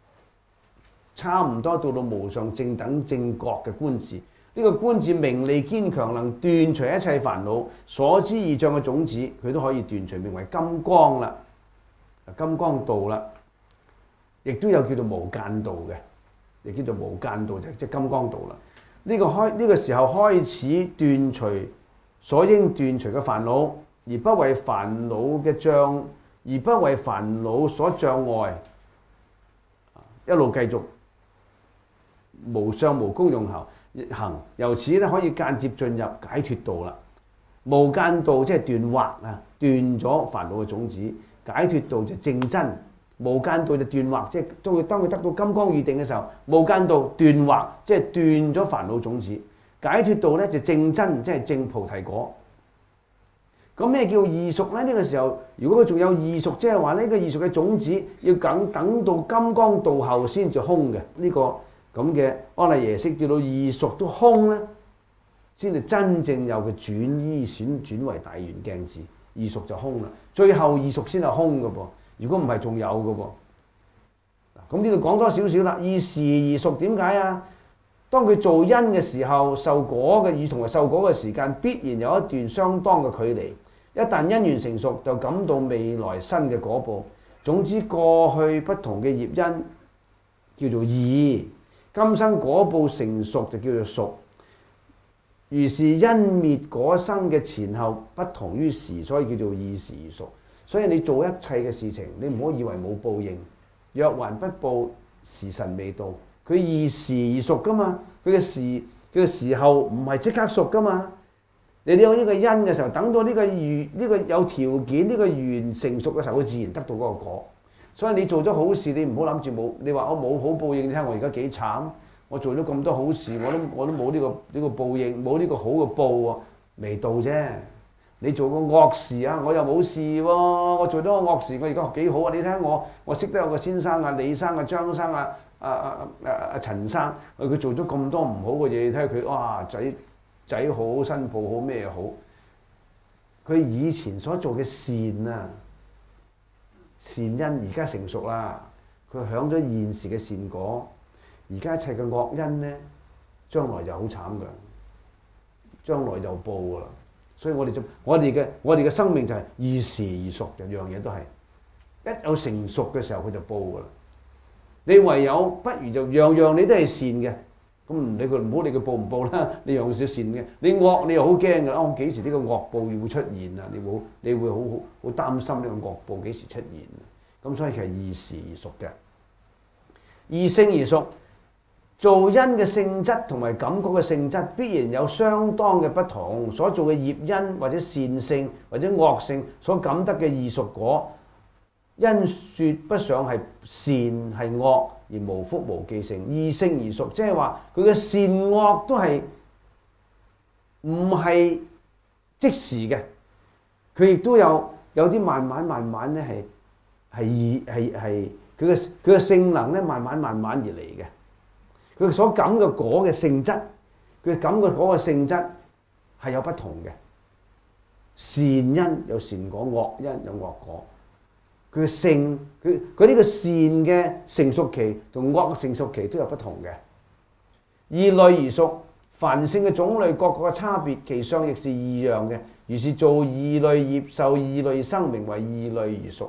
差唔多到到無上正等正覺嘅觀智。呢、這個觀智名利堅強，能斷除一切煩惱，所知二障嘅種子，佢都可以斷除，名為金剛啦，金剛道啦，亦都有叫做無間道嘅，亦叫做無間道就即係金剛道啦。呢、這個開呢、這個時候開始斷除所應斷除嘅煩惱，而不為煩惱嘅障，而不為煩惱所障礙，一路繼續無相無功用後行，由此咧可以間接進入解脫道啦。無間道即係斷惑啊，斷咗煩惱嘅種子；解脫道就證真。無間道就斷惑，即係當佢當佢得到金剛喻定嘅時候，無間道斷惑，即係斷咗煩惱種子；解脫道咧就證真，即係證菩提果。咁咩叫異熟咧？呢、這個時候，如果佢仲有異熟，即係話呢個異熟嘅種子要等等到金剛道後先至空嘅呢、這個。咁嘅阿賴耶識叫到異熟都空咧，先至真正有佢轉依轉轉為大圓鏡智，異熟就空啦。最後異熟先係空嘅噃，如果唔係仲有嘅噃。咁呢度講多少少啦。異時異熟點解啊？當佢做因嘅時候，受果嘅與同埋受果嘅時間必然有一段相當嘅距離。一旦因緣成熟，就感到未來新嘅果報。總之過去不同嘅業因叫做異。今生果報成熟就叫做熟，如是因滅果生嘅前後不同於時，所以叫做異時異熟。所以你做一切嘅事情，你唔好以為冇報應，若還不報，時辰未到。佢異時異熟噶嘛，佢嘅時佢嘅時候唔係即刻熟噶嘛。你有呢個因嘅時候，等到呢個緣呢個有條件呢個緣成熟嘅時候，佢自然得到嗰個果。所以你做咗好事，你唔好諗住冇。你話我冇好報應，你睇我而家幾慘。我做咗咁多好事，我都我都冇呢個呢個報應，冇呢個好嘅報喎，未到啫。你做個惡事啊，我又冇事喎。我做咗個惡事，我而家幾好啊！你睇我，我識得有個先生啊，李生啊，張生啊，啊啊啊啊陳生，佢做咗咁多唔好嘅嘢，你睇下佢，哇仔仔好，新抱好，咩好？佢以前所做嘅善啊，善因而家成熟啦，佢享咗現時嘅善果。而家一切嘅惡因咧，將來就好慘噶，將來就報噶啦。所以我哋就我哋嘅我哋嘅生命就係異時異熟，樣樣嘢都係一有成熟嘅時候佢就報噶啦。你唯有不如就樣樣你都係善嘅，咁唔理佢唔好理佢報唔報啦。你樣少善嘅，你惡你又好驚噶啦。哦，幾時呢個惡報會出現啊？你會你會好好好擔心呢個惡報幾時出現啊？咁所以其實異時異熟嘅，異性異熟。做因嘅性質同埋感覺嘅性質必然有相當嘅不同，所做嘅業因或者善性或者惡性所感得嘅異熟果，因說不上係善係惡而無覆無記性。異性異熟，即係話佢嘅善惡都係唔係即時嘅，佢亦都有有啲慢慢慢慢咧係係異係係佢嘅佢嘅性能咧慢慢慢慢而嚟嘅。佢所感嘅果嘅性質，佢感嘅果嘅性質係有不同嘅。善因有善果，惡因有惡果。佢嘅性，佢佢呢個善嘅成熟期同惡嘅成熟期都有不同嘅。異類異熟，凡性嘅種類各個嘅差別，其相亦是異樣嘅。如是做異類業，受異類生，名為異類異熟。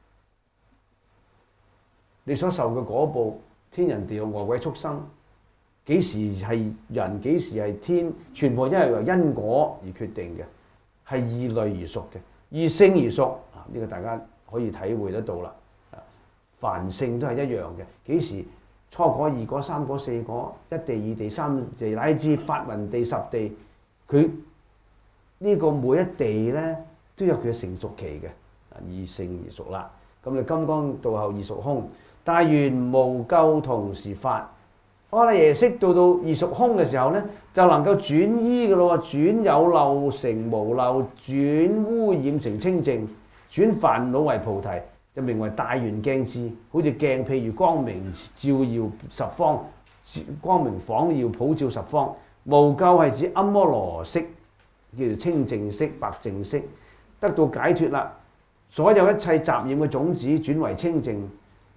你所受嘅果報，天人地獄餓鬼畜生，幾時係人，幾時係天，全部因係由因果而決定嘅，係異類而熟嘅，異性而熟啊！呢個大家可以體會得到啦。凡性都係一樣嘅，幾時初果、二果、三果、四果，一地、二地、三地，乃至法雲地、十地，佢呢個每一地咧都有佢嘅成熟期嘅，啊，異性而熟啦。咁你金剛道後異熟空。大圓無垢同時發，阿賴耶識到到異熟空嘅時候咧，就能夠轉依嘅咯喎，轉有漏成無漏，轉污染成清淨，轉煩惱為菩提，就名為大圓鏡智。好似鏡，譬如光明照耀十方，光明晃耀普照十方。無垢係指庵摩羅識，叫做清淨識、白淨識，得到解脫啦。所有一切雜染嘅種子轉為清淨。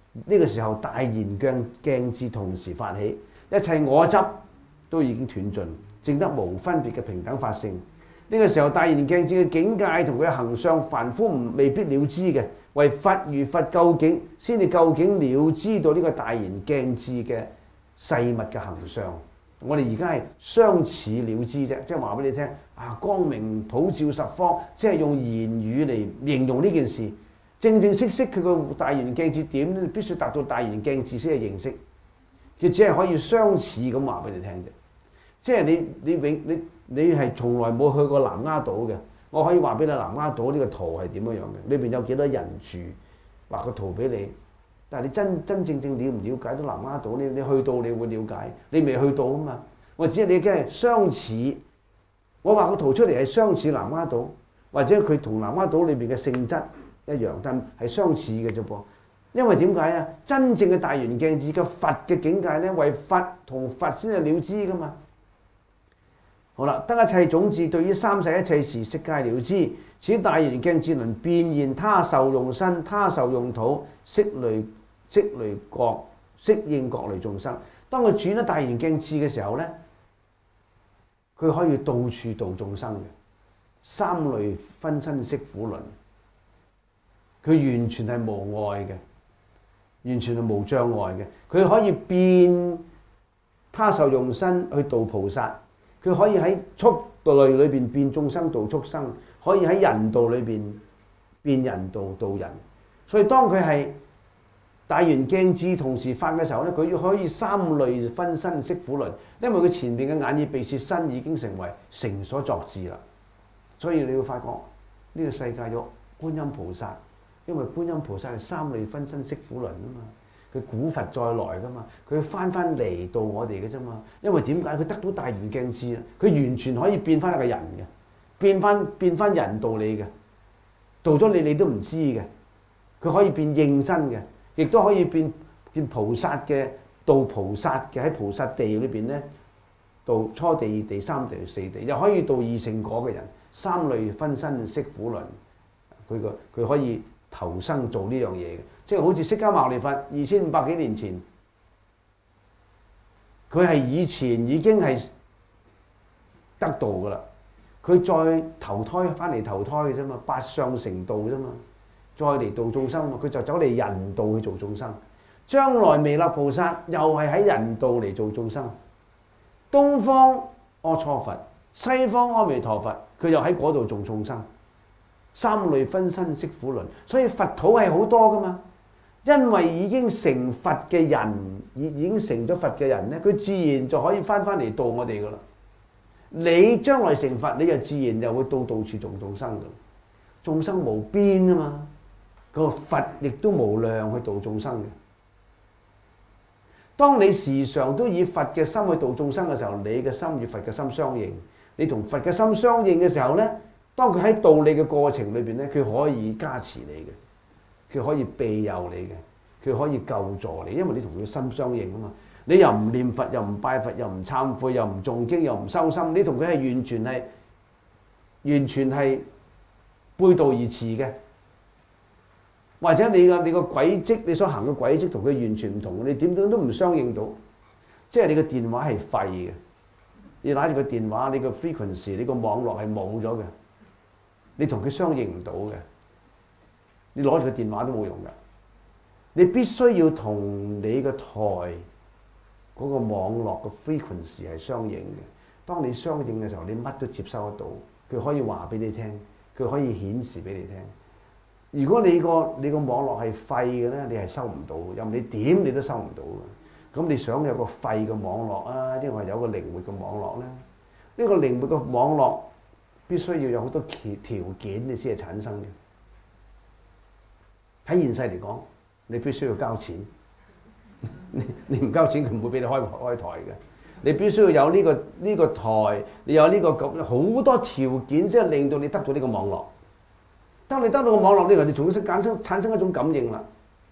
呢個時候大然鏡鏡智同時發起，一切我執都已經斷盡，證得無分別嘅平等法性。呢個時候大然鏡智嘅境界同佢嘅行相，凡夫唔未必了知嘅，唯佛如佛究竟先至究竟了知到呢個大然鏡智嘅細密嘅行相。我哋而家係相似了知啫，即係話俾你聽啊，光明普照十方，即係用言語嚟形容呢件事。正正式式佢個大然鏡智點咧，必須達到大然鏡智先係認識。佢只係可以相似咁話俾你聽啫。即係你你永你你係從來冇去過南丫島嘅，我可以話俾你南丫島呢個圖係點樣樣嘅，裏邊有幾多人住，畫個圖俾你。但係你真真正正了唔了解到南丫島？你你去到你會了解，你未去到啊嘛。我只係你梗係相似，我畫個圖出嚟係相似南丫島，或者佢同南丫島裏邊嘅性質一樣，但係相似嘅啫噃。因為點解啊？真正嘅大圓鏡智嘅佛嘅境界咧，為佛同佛先係了知噶嘛。好啦，得一切種智，對於三世一切時，悉皆了知。此大圓鏡智能變現他受用身、他受用土，悉類即類各適應各類眾生。當佢轉咗大圓鏡智嘅時候咧，佢可以到處度眾生嘅三類分身息苦輪，佢完全係無礙嘅，完全係無障礙嘅。佢可以變他受用身去度菩薩，佢可以喺畜類裏邊變眾生度畜生，可以喺人道裏邊變人道度人。所以當佢係大圓鏡智同時發嘅時候咧，佢可以三類分身息苦輪，因為佢前邊嘅眼耳鼻舌身已經成為成所作智啦。所以你會發覺呢個世界有觀音菩薩，因為觀音菩薩係三類分身息苦輪啊嘛，佢古佛再來噶嘛，佢翻翻嚟到我哋嘅啫嘛。因為點解佢得到大圓鏡智啊？佢完全可以變翻一個人嘅，變翻變翻人道你嘅，到咗你你都唔知嘅，佢可以變應身嘅。亦都可以變變菩薩嘅，度菩薩嘅，喺菩薩地裏邊咧，度初地、二地、三地、四地，又可以度二乘果嘅人，三類分身息苦輪，佢個佢可以投生做呢樣嘢嘅，即係好似釋迦牟尼佛二千五百幾年前，佢係以前已經係得道噶啦，佢再投胎翻嚟投胎嘅啫嘛，八相成道啫嘛。再嚟度眾生，佢就走嚟人道去做眾生。將來彌勒菩薩又係喺人道嚟做眾生。東方阿閦佛、西方阿彌陀佛，佢又喺嗰度做眾生。三類分身息苦輪，所以佛土係好多噶嘛。因為已經成佛嘅人，已已經成咗佛嘅人咧，佢自然就可以翻翻嚟度我哋噶啦。你將來成佛，你就自然就會到到處做眾生噶。眾生無邊啊嘛。個佛亦都無量去度眾生嘅。當你時常都以佛嘅心去度眾生嘅時候，你嘅心與佛嘅心相應。你同佛嘅心相應嘅時候咧，當佢喺度你嘅過程裏邊咧，佢可以加持你嘅，佢可以庇佑你嘅，佢可以救助你，因為你同佢心相應啊嘛。你又唔念佛，又唔拜佛，又唔懺悔，又唔誦經，又唔修心，你同佢係完全係完全係背道而馳嘅。或者你個你個軌跡，你所行嘅軌跡同佢完全唔同，你點樣都唔相應到。即係你個電話係廢嘅，你拿住個電話，你個 frequency，你個網絡係冇咗嘅，你同佢相應唔到嘅。你攞住個電話都冇用㗎。你必須要同你個台嗰個網絡嘅 frequency 係相應嘅。當你相應嘅時候，你乜都接收得到，佢可以話俾你聽，佢可以顯示俾你聽。如果你個你個網絡係廢嘅咧，你係收唔到，任你點你都收唔到嘅。咁你想有個廢嘅網絡啊，定係有個靈活嘅網絡咧？呢個靈活嘅網絡必須要有好多條條件，你先係產生嘅。喺現世嚟講，你必須要交錢，你你唔交錢，佢唔會俾你開開台嘅。你必須要有呢個呢個台，你有呢個咁好多條件，先係令到你得到呢個網絡。當你得到個網絡呢個，你仲要產生產生一種感應啦。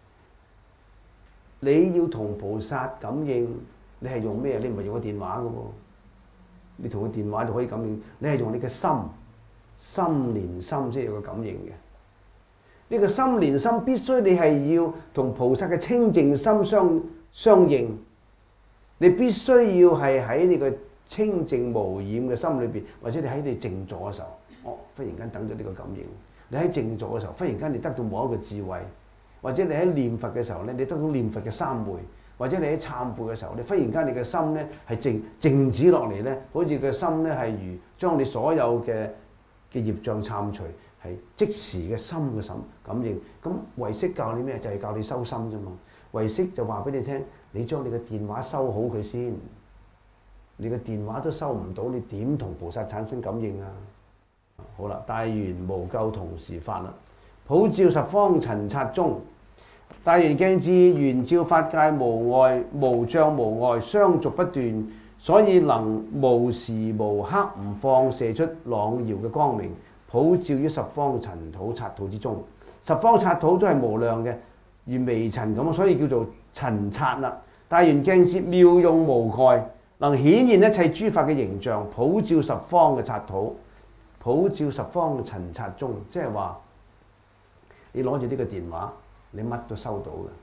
你要同菩薩感應，你係用咩？你唔係用個電話嘅喎，你同個電話就可以感應。你係用你嘅心，心連心先有個感應嘅。 呢個心連心必須你係要同菩薩嘅清淨心相相應，你必須要係喺你個清淨無染嘅心裏邊，或者你喺你靜坐嘅時候，哦，忽然間等咗呢個感應。你喺靜坐嘅時候，忽然間你得到某一個智慧，或者你喺念佛嘅時候咧，你得到念佛嘅三昧，或者你喺懺悔嘅時候，你忽然間你嘅心咧係靜靜止落嚟咧，好似個心咧係如將你所有嘅嘅業障懺除，係即時嘅心嘅心感應。咁唯識教你咩？就係教你修心啫嘛。唯識就話俾你聽，你將你嘅電話收好佢先。你嘅電話都收唔到，你點同菩薩產生感應啊？好啦，大圓無垢同時發啦，普照十方塵剎中，大圓鏡智圓照法界無礙無障無礙，相續不斷，所以能無時無刻唔放射出朗耀嘅光明，普照於十方塵土剎土之中。十方剎土都係無量嘅，如微塵咁，所以叫做塵剎啦。大圓鏡智妙用無蓋，能顯現一切諸法嘅形象，普照十方嘅剎土。普照十方嘅塵剎中，即係話你攞住呢個電話，你乜都收到嘅。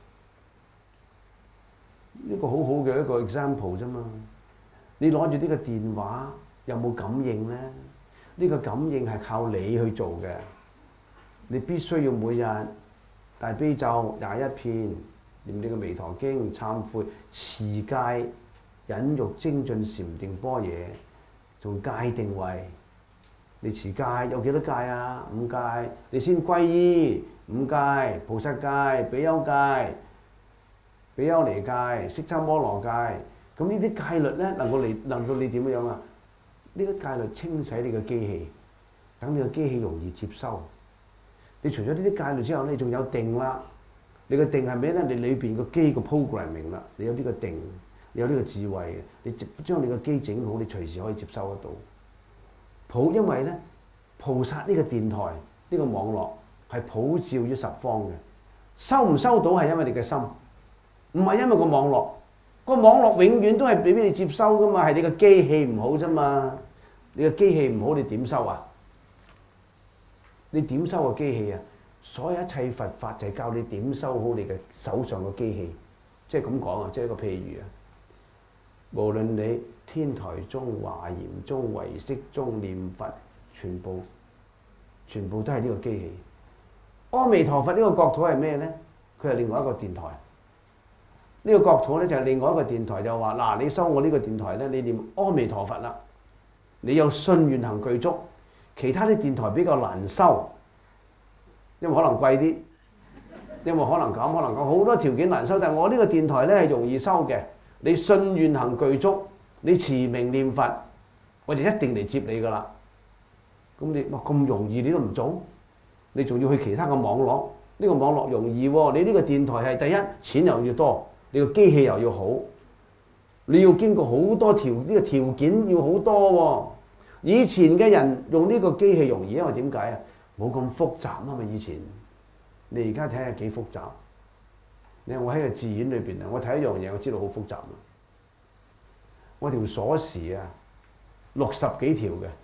呢個好好嘅一個 example 啫嘛。你攞住呢個電話有冇感應咧？呢個感應係靠你去做嘅。你必須要每日大悲咒廿一遍，念呢個彌陀經、懺悔、持戒、忍辱、精進、禪定、般若，仲戒定慧。你持戒有幾多戒啊？五戒，你先皈依五戒：菩薩戒、比丘戒、比丘尼戒、釋迦摩羅戒。咁呢啲戒律咧，能夠嚟能夠你點樣啊？呢個戒律清洗你個機器，等你個機器容易接收。你除咗呢啲戒律之後咧，你仲有定啦。你個定係咩咧？你裏邊個機個 programming 啦，你有呢個定，你有呢個智慧嘅，你將你個機整好，你隨時可以接收得到。普因為咧，菩薩呢個電台呢、呢個網絡係普照於十方嘅，收唔收到係因為你嘅心，唔係因為個網絡。個網絡永遠都係俾俾你接收噶嘛，係你個機器唔好啫嘛。你個機器唔好，你點收啊？你點收個機器啊？所有一切佛法就係教你點收好你嘅手上個機器，即係咁講啊，即係一個譬如啊。無論你天台宗、華嚴宗、唯識宗念佛，全部全部都係呢個機器。阿彌陀佛呢個國土係咩咧？佢係另外一個電台。呢、這個國土咧就係另外一個電台，就話嗱，你收我呢個電台咧，你念阿彌陀佛啦，你有信願行具足。其他啲電台比較難收，因為可能貴啲，因為可能咁，可能咁，好多條件難收。但係我呢個電台咧係容易收嘅。你信願行具足，你持名念佛，我就一定嚟接你噶啦。咁你哇咁容易你都唔做，你仲要去其他嘅網絡？呢個網絡容易喎，你呢個電台係第一錢又要多，你個機器又要好，你要經過好多條呢個條件要好多喎。以前嘅人用呢個機器容易，因為點解啊？冇咁複雜啊嘛。以前你而家睇下幾複雜。你我喺個寺院裏邊啊，我睇一樣嘢，我知道好複雜啊。我條鎖匙啊，六十幾條嘅。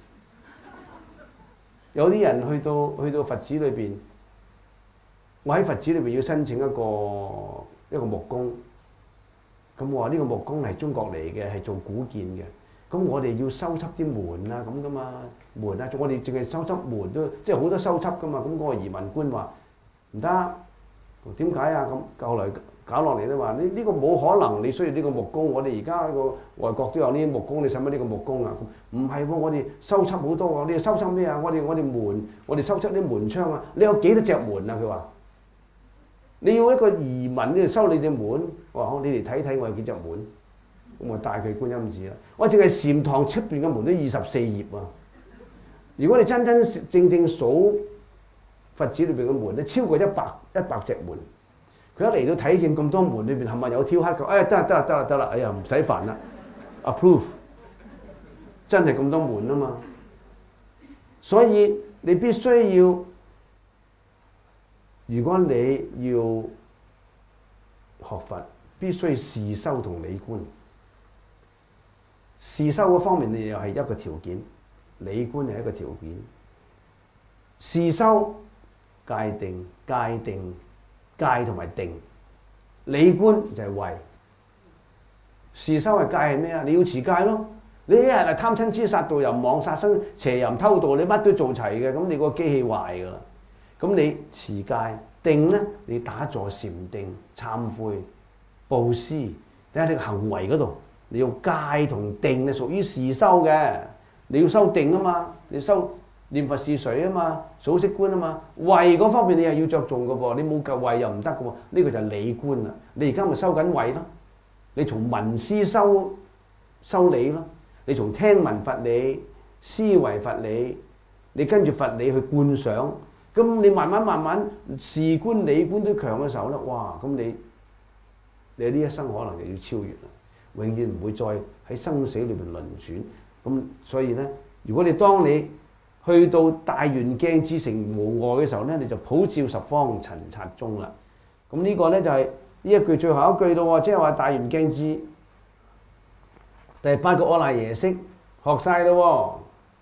有啲人去到去到佛寺裏邊，我喺佛寺裏邊要申請一個一個木工。咁我話呢個木工係中國嚟嘅，係做古建嘅。咁我哋要修葺啲門啊咁噶嘛，門啊，我哋淨係修葺門都即係好多修葺噶嘛。咁嗰個移民官話唔得。點解啊？咁後來搞落嚟都話：呢、呢、呢個冇可能，你需要呢個木工。我哋而家個外國都有呢啲木工，你使乜呢個木工啊？唔係喎，我哋修葺好多喎。你哋修葺咩啊？我哋我哋門，我哋修葺啲門窗啊。你有幾多隻門啊？佢話：你要一個移民呢度修你隻門。我話好，你嚟睇睇我有幾隻門。咁我帶佢觀音寺啦。我淨係禪堂出邊嘅門都二十四頁啊！如果你真真正正數佛寺裏邊嘅門咧，超過一百一百隻門。佢一嚟到睇見咁多門裏邊係咪有挑黑嘅？哎，得啦得啦得啦得啦！哎呀，唔使煩啦 ，approve。真係咁多門啊嘛，所以你必須要，如果你要學佛，必須事修同理觀。事修嗰方面，你又係一個條件；理觀係一個條件。事修戒定、戒定、戒同埋定。理觀就係慧。事修嘅戒係咩啊？你要持戒咯。你一日係貪嗔痴殺盜淫妄殺生邪淫偷盜，你乜都做齊嘅，咁你個機器壞噶啦。咁你持戒定咧，你打坐禪定、懺悔、布施，睇下你個行為嗰度，你要戒同定係屬於事修嘅。你要修定啊嘛，你修念佛是誰啊嘛，數息觀啊嘛，慧嗰方面你又要着重嘅噃，你冇夠慧又唔得嘅喎。呢、這個就係理觀啦。你而家咪修緊慧咯，你從聞思修修理咯。你從聽聞佛理、思維佛理，你跟住佛理去觀想，咁你慢慢慢慢事觀理觀都強嘅時候咧，哇！咁你你呢一生可能就要超越啦，永遠唔會再喺生死裏邊輪轉。咁所以咧，如果你當你去到大圓鏡智成無礙嘅時候咧，你就普照十方塵剎中啦。咁呢個咧就係呢一句最後一句咯，即係話大圓鏡智。第八個阿賴耶識學晒咯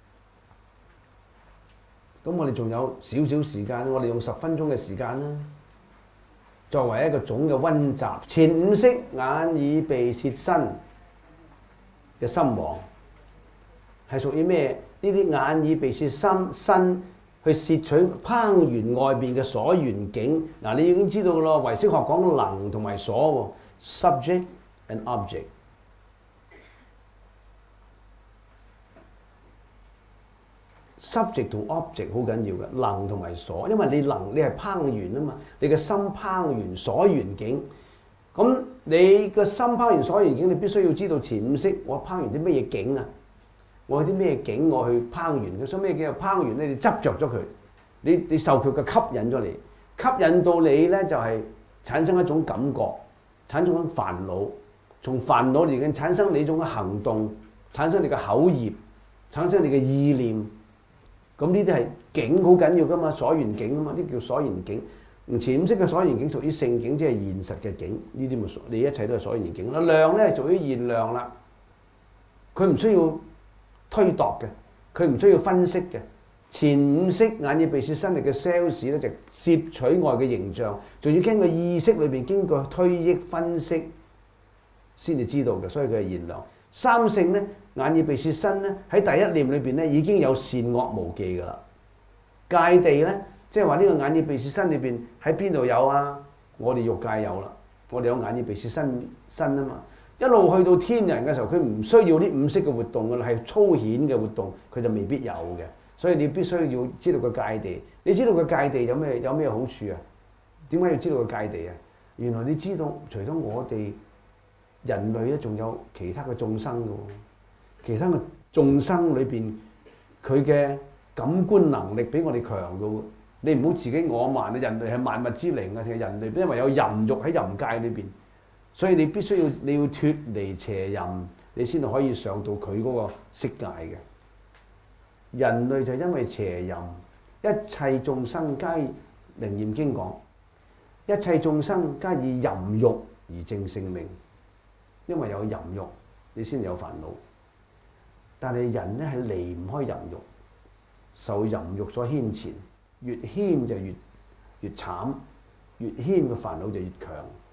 喎，咁我哋仲有少少時間，我哋用十分鐘嘅時間啦，作為一個總嘅溫習。前五識眼耳鼻舌身嘅心王係屬於咩？呢啲眼耳鼻舌身身去攝取攀緣外邊嘅所緣境。嗱，你已經知道嘅咯，唯識學講能同埋所喎 ，subject and object。subject 同 object 好緊要嘅，能同埋所，因為你能你係攀緣啊嘛，你嘅心攀緣所緣境，咁你個心攀緣所緣境，你必須要知道前五識，我攀緣啲咩嘢境啊？我有啲咩境我去攀緣，佢所咩叫攀緣咧？你執着咗佢，你你受佢嘅吸引咗你，吸引到你咧就係產生一種感覺，產生一種煩惱，從煩惱而產生你一種嘅行動，產生你嘅口業，產生你嘅意念。咁呢啲係境好緊要噶嘛，所緣境啊嘛，呢叫所緣境。前五識嘅所緣境屬於聖境，即係現實嘅境。呢啲咪你一切都係所緣境啦。量咧屬於現量啦，佢唔需要推度嘅，佢唔需要分析嘅。前五識眼耳鼻舌身力嘅 sales 咧就攝取外嘅形象，仲要經過意識裏邊經過推憶分析先至知道嘅，所以佢係現量。三性咧，眼耳鼻舌身咧喺第一念裏邊咧已經有善惡無記噶啦。界地咧，即係話呢個眼耳鼻舌身裏邊喺邊度有啊？我哋欲界有啦，我哋有眼耳鼻舌身身啊嘛。一路去到天人嘅時候，佢唔需要呢五識嘅活動噶啦，係粗顯嘅活動，佢就未必有嘅。所以你必須要知道個界地。你知道個界地有咩有咩好處啊？點解要知道個界地啊？原來你知道，除咗我哋人類咧，仲有其他嘅眾生嘅喎，其他嘅眾生裏邊，佢嘅感官能力比我哋強嘅喎。你唔好自己我慢啊！人類係萬物之靈啊，其實人類因為有淫欲喺淫界裏邊，所以你必須要你要脫離邪淫，你先可以上到佢嗰個色界嘅。人類就因為邪淫，一切眾生皆楞嚴經講，一切眾生皆以淫欲而正性命。因為有淫欲，你先有煩惱。但係人咧係離唔開淫欲，受淫欲所牽纏，越牽就越越慘，越牽嘅煩惱就越強。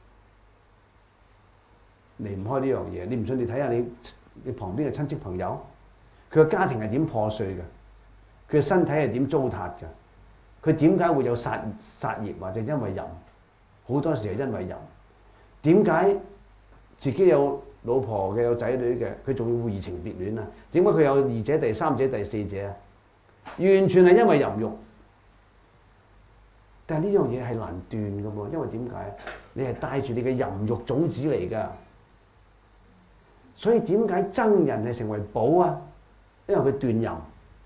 離唔開呢樣嘢，你唔信你睇下你你旁邊嘅親戚朋友，佢嘅家庭係點破碎嘅，佢嘅身體係點糟蹋嘅，佢點解會有殺殺業或者因為淫？好多時係因為淫。點解？自己有老婆嘅，有仔女嘅，佢仲要移情別戀啊？點解佢有二者、第三者、第四者啊？完全係因為淫欲。但係呢樣嘢係難斷嘅喎，因為點解？你係帶住你嘅淫欲種子嚟㗎。所以點解僧人係成為寶啊？因為佢斷淫，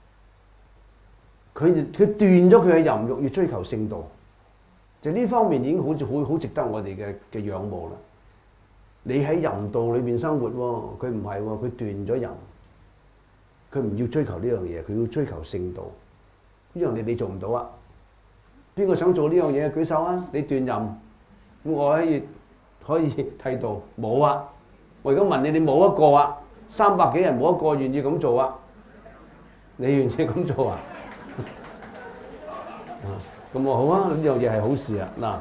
佢佢斷咗佢嘅淫欲，要追求聖道。就呢方面已經好似好好值得我哋嘅嘅仰慕啦。你喺淫道裏邊生活喎，佢唔係喎，佢斷咗淫，佢唔要追求呢樣嘢，佢要追求聖道。呢樣嘢你做唔到啊！邊個想做呢樣嘢？舉手啊！你斷淫，咁我可以可以剃度，冇啊！我而家問你，你冇一個啊，三百幾人冇一個願意咁做啊！你願意咁做啊？ 咁我好啊，呢樣嘢係好事啊！嗱，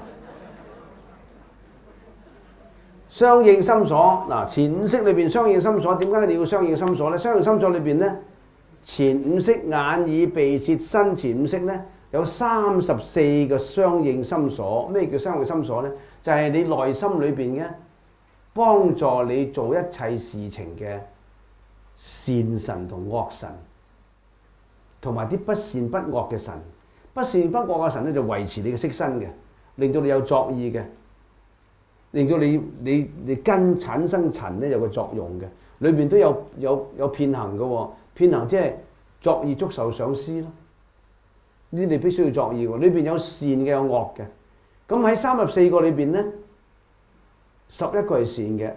相應心所嗱，前五識裏邊相應心所，點解你要相應心所咧？相應心所裏邊咧，前五識眼耳鼻舌身前五識咧，有三十四個相應心所。咩叫相應心所咧？就係你內心裏邊嘅幫助你做一切事情嘅善神同惡神，同埋啲不善不惡嘅神。不善不惡嘅神咧，就維持你嘅色身嘅，令到你有作意嘅，令到你你你根產生塵咧有個作用嘅，裏邊都有有有遍行嘅喎，遍行即係作意觸受想思咯。呢啲你必須要作意喎，裏邊有善嘅有惡嘅。咁喺三十四個裏邊咧，十一個係善嘅，誒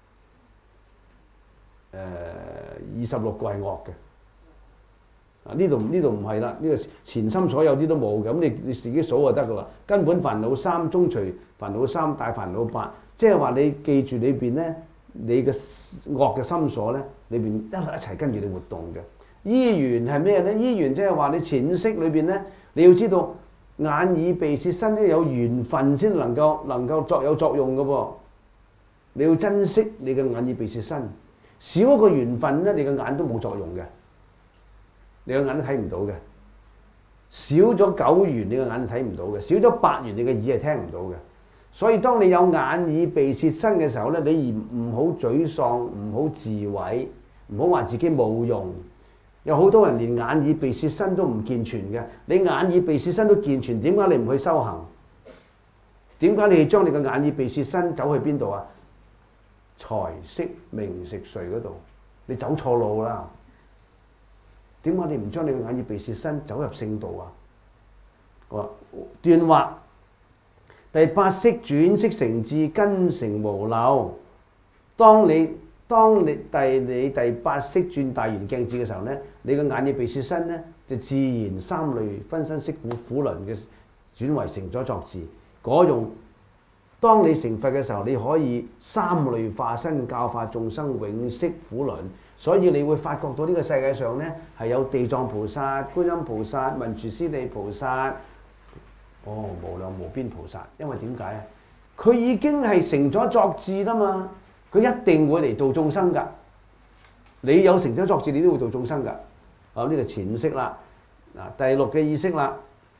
二十六個係惡嘅。啊！呢度呢度唔係啦，呢個前心所有啲都冇嘅，咁你你自己數就得噶啦。根本煩惱三，中隨煩惱三，大煩惱八，即係話你記住裏邊咧，你嘅惡嘅心所咧，裏邊一一齊跟住你活動嘅。依緣係咩咧？依緣即係話你前五識裏邊咧，你要知道眼耳鼻舌身都有緣分先能夠能夠作有作用嘅噃。你要珍惜你嘅眼耳鼻舌身，少一個緣分咧，你嘅眼都冇作用嘅。你個眼都睇唔到嘅，少咗九緣，你個眼睇唔到嘅，少咗八緣，你個耳係聽唔到嘅。所以當你有眼耳鼻舌身嘅時候咧，你而唔好沮喪，唔好自毀，唔好話自己冇用。有好多人連眼耳鼻舌身都唔健全嘅，你眼耳鼻舌身都健全，點解你唔去修行？點解你要將你個眼耳鼻舌身走去邊度啊？財色名食睡嗰度，你走錯路啦！點解你唔將你嘅眼耳鼻舌身走入聖道啊？好啦，斷惑第八識轉識成智，根成無漏。當你當你第你第八識轉大圓鏡智嘅時候咧，你嘅眼耳鼻舌身咧就自然三類分身識苦苦輪嘅轉為成咗作智。嗰用當你成佛嘅時候，你可以三類化身教化眾生，永息苦輪。所以你會發覺到呢個世界上咧係有地藏菩薩、觀音菩薩、文殊師利菩薩，哦無量無邊菩薩。因為點解啊？佢已經係成咗作智啦嘛，佢一定會嚟度眾生㗎。你有成咗作智，你都會度眾生㗎。啊，呢個前五識啦，嗱第六嘅意識啦，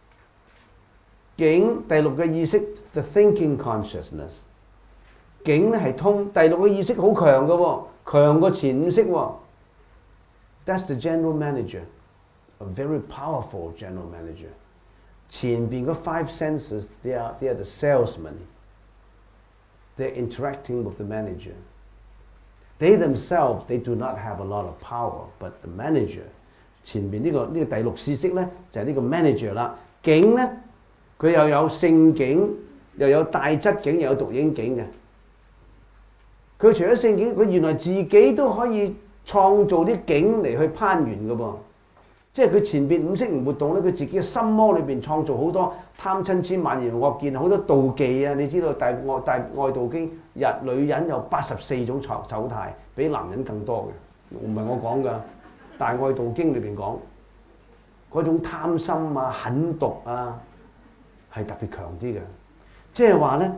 境第六嘅意識 the thinking consciousness， 境咧係通，第六嘅意識好強嘅喎。強過前五識喎。That's the general manager, a very powerful general manager。前邊嗰 five senses, they are they are the salesmen. They're interacting with the manager. They themselves, they do not have a lot of power, but the manager。前邊呢個呢個第六意識咧就係呢個 manager 啦。境咧佢又有聖境，又有帶質境，又有獨影境嘅。佢除咗聖境，佢原來自己都可以創造啲境嚟去攀緣嘅噃。即係佢前邊五識唔活動咧，佢自己嘅心魔裏邊創造好多貪嗔痴慢疑惡見，好多妒忌啊！你知道大愛大愛道經日女人有八十四種醜醜態，比男人更多嘅，唔係我講㗎。大愛道經裏邊講嗰種貪心啊、狠毒啊，係特別強啲嘅。即係話咧。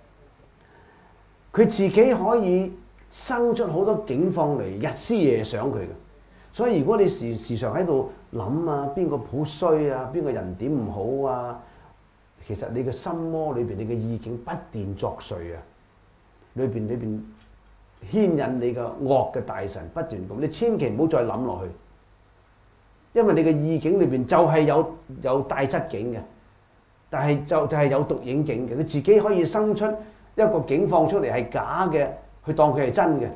佢自己可以生出好多境況嚟，日思夜想佢嘅。所以如果你時時常喺度諗啊，邊個好衰啊，邊個人點唔好啊，其實你嘅心魔裏邊，你嘅意境不斷作祟啊，裏邊裏邊牽引你嘅惡嘅大神不斷咁，你千祈唔好再諗落去，因為你嘅意境裏邊就係有有帶質境嘅，但係就就係有獨影境嘅，佢自己可以生出一個境況出嚟係假嘅，去當佢係真嘅。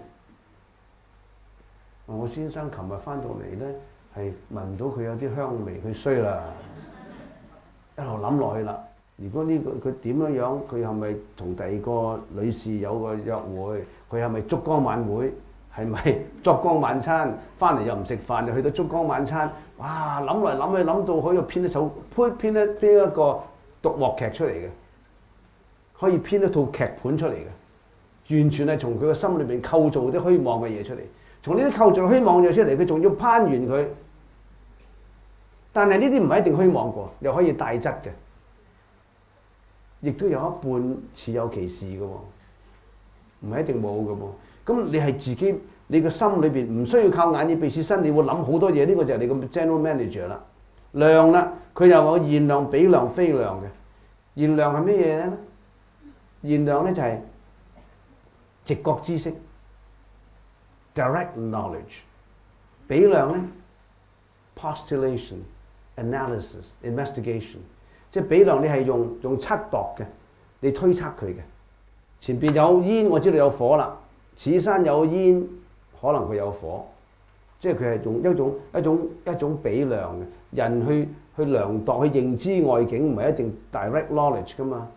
我先生琴日翻到嚟咧，係聞到佢有啲香味，佢衰啦，一路諗落去啦。如果呢個佢點樣樣，佢係咪同第二個女士有個約會？佢係咪燭光晚會？係咪燭光晚餐？翻嚟又唔食飯，又去到燭光晚餐。哇！諗嚟諗去，諗到可以編一首編編一編一個獨幕劇出嚟嘅。可以編一套劇本出嚟嘅，完全係從佢個心裏邊構造啲虛妄嘅嘢出嚟。從呢啲構造虛妄嘢出嚟，佢仲要攀緣佢。但係呢啲唔係一定虛妄過，又可以帶質嘅。 亦都有一半似有其事嘅喎，唔係一定冇嘅喎。咁你係自己，你個心裏邊唔需要靠眼耳鼻舌身，你會諗好多嘢。呢、這個就係你個 general manager 啦。量啦，佢又有現量、比量、非量嘅。現量係咩嘢咧？現量咧就係直覺知識 （direct knowledge）。比量咧 （postulation、analysis、investigation）。即係比量，你係用用測度嘅，你推測佢嘅。前邊有煙，我知道有火啦。此山有煙，可能佢有火。即係佢係用一種一種一種比量嘅。人去去量度、去認知外境，唔係一定 direct knowledge 噶嘛。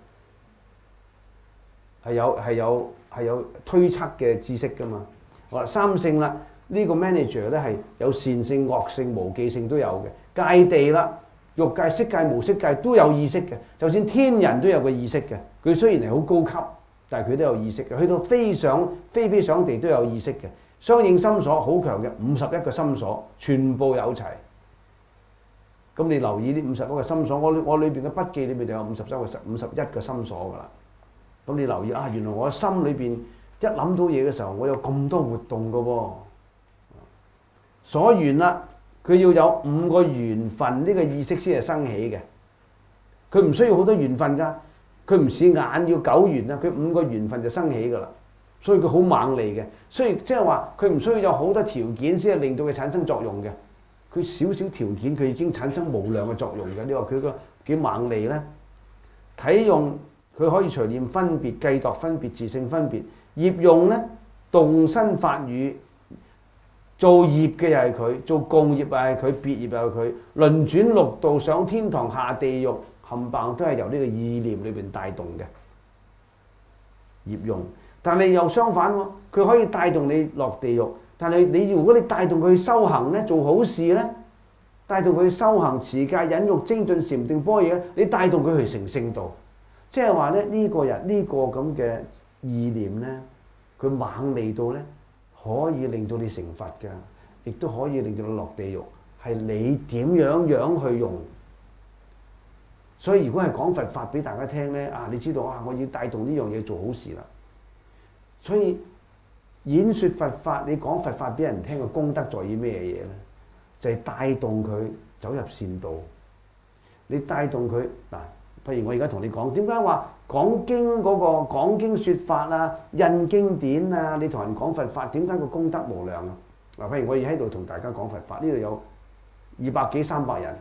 係有係有係有推測嘅知識噶嘛。好啦，三性啦，呢個 manager 咧係有善性、惡性、無記性都有嘅。界地啦。欲界、色界、無色界都有意識嘅，就算天人都有個意識嘅。佢雖然係好高級，但係佢都有意識嘅。去到非想非非想地都有意識嘅。相應心所好強嘅，五十一個心所全部有齊。咁你留意呢五十一個心所，我我裏邊嘅筆記裏面就有五十一個五十一個心所噶啦。咁你留意啊，原來我心裏邊一諗到嘢嘅時候，我有咁多活動噶喎。所緣啦。佢要有五個緣分，呢、這個意識先係生起嘅。佢唔需要好多緣分㗎，佢唔似眼要九緣啦，佢五個緣分就生起㗎啦。所以佢好猛利嘅，所以即係話佢唔需要有好多條件先係令到佢產生作用嘅。佢少少條件，佢已經產生無量嘅作用嘅。你話佢個幾猛利咧？體用佢可以隨念分別、計度分別、自性分別。業用咧，動身法語。做業嘅又係佢，做共業又係佢，別業又係佢，輪轉六道、上天堂、下地獄，冚唪唥都係由呢個意念裏邊帶動嘅業用。但係又相反喎，佢可以帶動你落地獄，但係你如果你帶動佢去修行咧，做好事咧，帶動佢去修行、持戒、忍辱、精進、禪定、般若，你帶動佢去成聖道，即係話咧呢個人呢、這個咁嘅意念咧，佢猛利到咧。可以令到你成佛㗎，亦都可以令到你落地獄。係你點樣樣去用？所以如果係講佛法俾大家聽咧，啊，你知道啊，我要帶動呢樣嘢做好事啦。所以演説佛法，你講佛法俾人聽嘅功德在於咩嘢咧？就係、是、帶動佢走入善道。你帶動佢嗱。譬如我而家同你講，點解話講經嗰個講經説法啊、印經典啊，你同人講佛法，點解個功德無量啊？嗱，譬如我而喺度同大家講佛法，呢度有二百幾三百人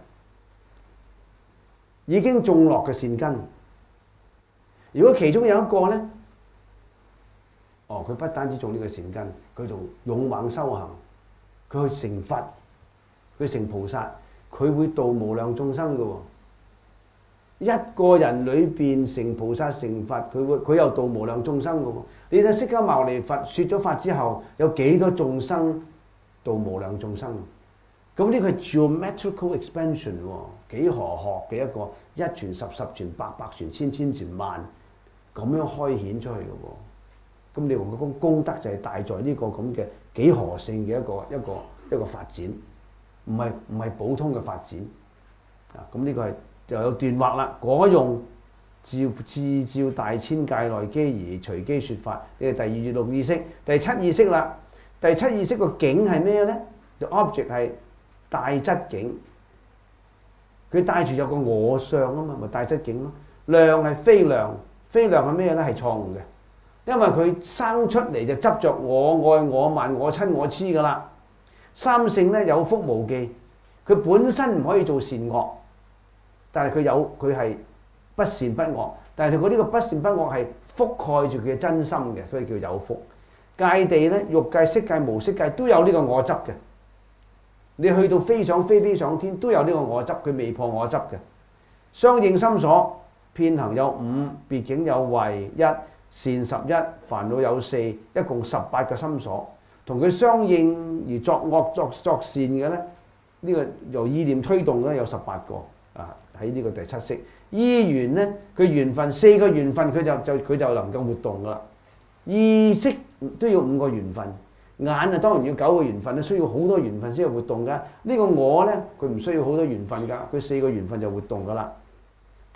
已經種落嘅善根。如果其中有一個咧，哦，佢不單止種呢個善根，佢仲勇猛修行，佢去成佛，佢成菩薩，佢會度無量眾生嘅喎。一個人裏邊成菩薩成佛，佢會佢又度無量眾生嘅喎。你睇釋迦牟尼佛説咗法之後，有幾多眾生度無量眾生？咁呢個係 geometrical expansion 喎，幾何學嘅一個一傳十、十傳百、百傳千、千傳萬，咁樣開顯出去嘅喎。咁你話個功功德就係大在呢個咁嘅幾何性嘅一個一個一個發展，唔係唔係普通嘅發展啊。咁呢個係。就有段話啦，果用照自照大千界內機而隨機説法，呢個第二六意識，第七意識啦。第七意識個境係咩咧？就 object 係大質境，佢帶住有個我相啊嘛，咪大質境咯。量係非量，非量係咩咧？係錯誤嘅，因為佢生出嚟就執着我愛我慢我親我痴噶啦。三性咧有覆無記，佢本身唔可以做善惡。但係佢有佢係不善不惡，但係佢呢個不善不惡係覆蓋住佢嘅真心嘅，所以叫有覆。界地咧，欲界、色界、無色界都有呢個我執嘅。你去到非想非非想天都有呢個我執，佢未破我執嘅。相應心所，遍行有五，別境有為一，善十一，煩惱有四，一共十八個心所。同佢相應而作惡作作善嘅咧，呢、這個由意念推動咧有十八個。啊！喺呢個第七識依緣咧，佢緣分四個緣分，佢就就佢就能夠活動噶啦。意識都要五個緣分，眼啊當然要九個緣分，需要好多緣分先有活動噶。呢、這個我咧，佢唔需要好多緣分噶，佢四個緣分就活動噶啦。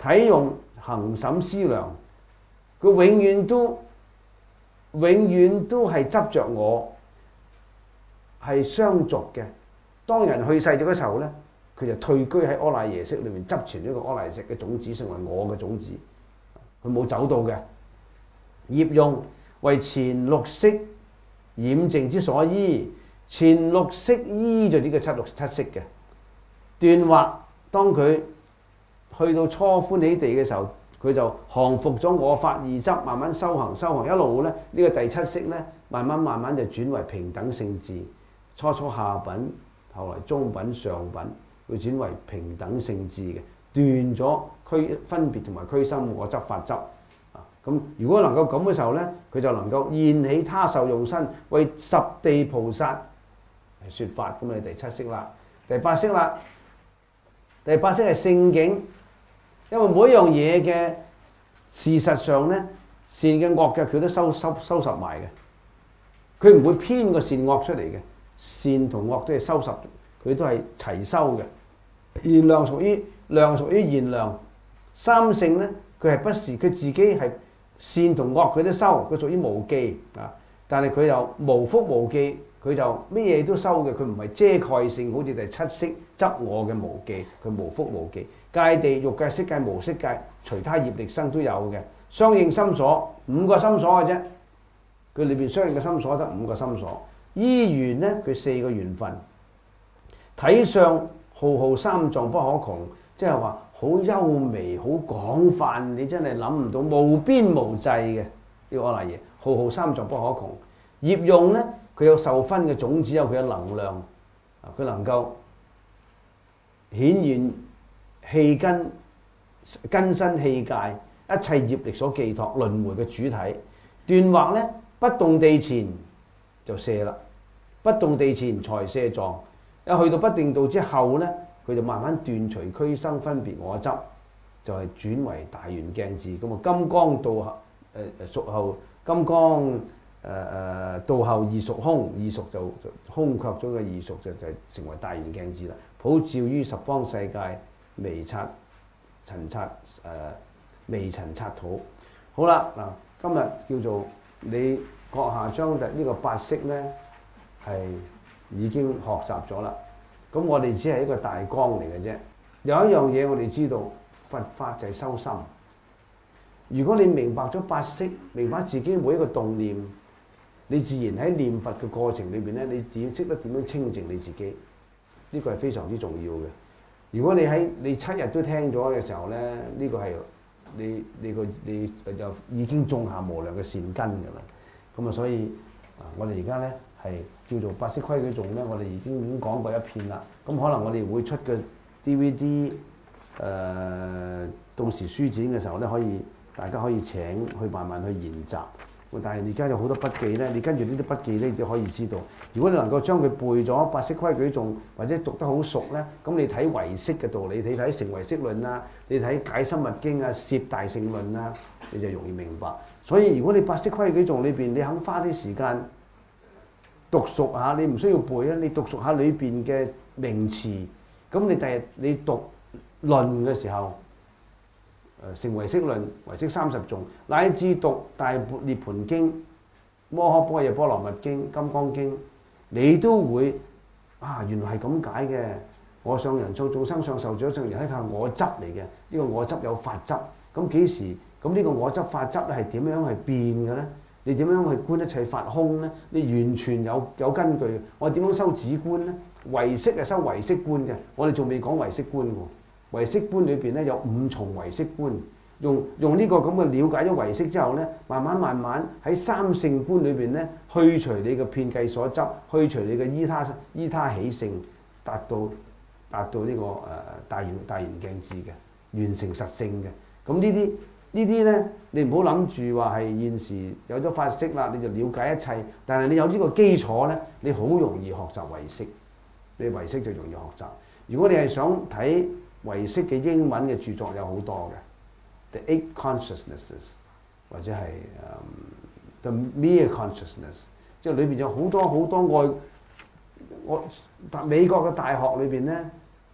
體用恆審思量，佢永遠都永遠都係執着我係相續嘅。當人去世咗嘅時候咧，佢就退居喺阿賴耶識裏面執存呢個阿賴耶識嘅種子，成為我嘅種子，佢冇走到嘅。業用為前六識染淨之所依，前六識依咗呢個七六七識嘅斷惑。當佢去到初歡喜地嘅時候，佢就降服咗我法二執，慢慢修行修行，一路咧呢、這個第七識咧，慢慢慢慢就轉為平等性智，初初下品，後來中品上品，會轉為平等性智嘅，斷咗區分別同埋區心我執法執。咁如果能夠咁嘅時候咧，佢就能夠現起他受用身，為十地菩薩説法。咁啊，第七識啦，第八識啦，第八識係聖境，因為每一樣嘢嘅事實上咧，善嘅惡嘅佢都收收收拾埋嘅，佢唔會偏個善惡出嚟嘅，善同惡都係收拾，佢都係齊收嘅。現量屬於量屬於現量，三性咧，佢係不時佢自己係。善同惡佢都收，佢屬於無記啊！但係佢又無覆無記，佢就咩嘢都收嘅，佢唔係遮蓋性，好似第七識執我嘅無記，佢無覆無記。界地欲界色界無色界，隨他業力生都有嘅。相應心所五個心所嘅啫，佢裏邊相應嘅心所得五個心所。依緣咧，佢四個緣分。體相浩浩三藏不可窮，即係話。好優微，好廣泛，你真係諗唔到，無邊無際嘅呢個阿賴耶，浩浩三藏不可窮。業用咧，佢有受分嘅種子，有佢嘅能量，啊，佢能夠顯現氣根、根身器界，一切業力所寄託，輪迴嘅主體。斷惑咧，不動地前就射啦，不動地前才射狀，一去到不定道之後咧。佢就慢慢斷除俱生分別我執，就係、是、轉為大圓鏡智。咁啊，金剛到後誒誒屬後，金剛誒誒、呃、到後二屬空，二屬就就空卻咗嘅二屬就就成為大圓鏡智啦。普照於十方世界，微塵塵剎誒微塵剎土。好啦，嗱，今日叫做你閣下將呢個八識咧係已經學習咗啦。咁我哋只係一個大綱嚟嘅啫。有一樣嘢我哋知道，佛法就係修心。如果你明白咗八識，明白自己每一個動念，你自然喺念佛嘅過程裏邊咧，你點識得點樣清淨你自己？呢個係非常之重要嘅。如果你喺你七日都聽咗嘅時候咧，呢個係你你個你就已經種下無量嘅善根㗎啦。咁啊，所以啊，我哋而家咧。係叫做八識規矩頌咧，我哋已經已經講過一遍啦。咁可能我哋會出個 D V D，誒、呃、到時書展嘅時候咧，可以大家可以請去慢慢去研習。但係而家有好多筆記咧，你跟住呢啲筆記咧，你就可以知道。如果你能夠將佢背咗八識規矩頌，或者讀得好熟咧，咁你睇唯識嘅道理，你睇成唯識論啊，你睇解深密經啊、攝大乘論啊，你就容易明白。所以如果你八識規矩頌裏邊，你肯花啲時間。讀熟下，你唔需要背啊！你讀熟下裏邊嘅名詞，咁你第日你讀論嘅時候，誒成唯識論、唯識三十頌，乃至讀大涅槃經、摩訶般若波羅蜜經、金剛經，你都會啊，原來係咁解嘅。我相人數眾生相受長相，係靠我執嚟嘅。呢、這個我執有法執，咁幾時？咁呢個我執法執咧係點樣去變嘅咧？你點樣去觀一切法空咧？你完全有有根據嘅。我點樣修止觀咧？唯識係修唯識觀嘅。我哋仲未講唯識觀喎。唯識觀裏邊咧有五重唯識觀，用用呢個咁嘅了解咗唯識之後咧，慢慢慢慢喺三性觀裏邊咧，去除你嘅遍計所執，去除你嘅依他依他起性，達到達到呢個誒大圓大圓鏡智嘅，完成實性嘅。咁呢啲。呢啲咧，你唔好諗住話係現時有咗法識啦，你就了解一切。但係你有呢個基礎咧，你好容易學習唯識，你唯識就容易學習。如果你係想睇唯識嘅英文嘅著作有好多嘅 ，The Eight Consciousnesses 或者係、um, The Mere Consciousness， 即係裏邊有好多好多外我美國嘅大學裏邊咧，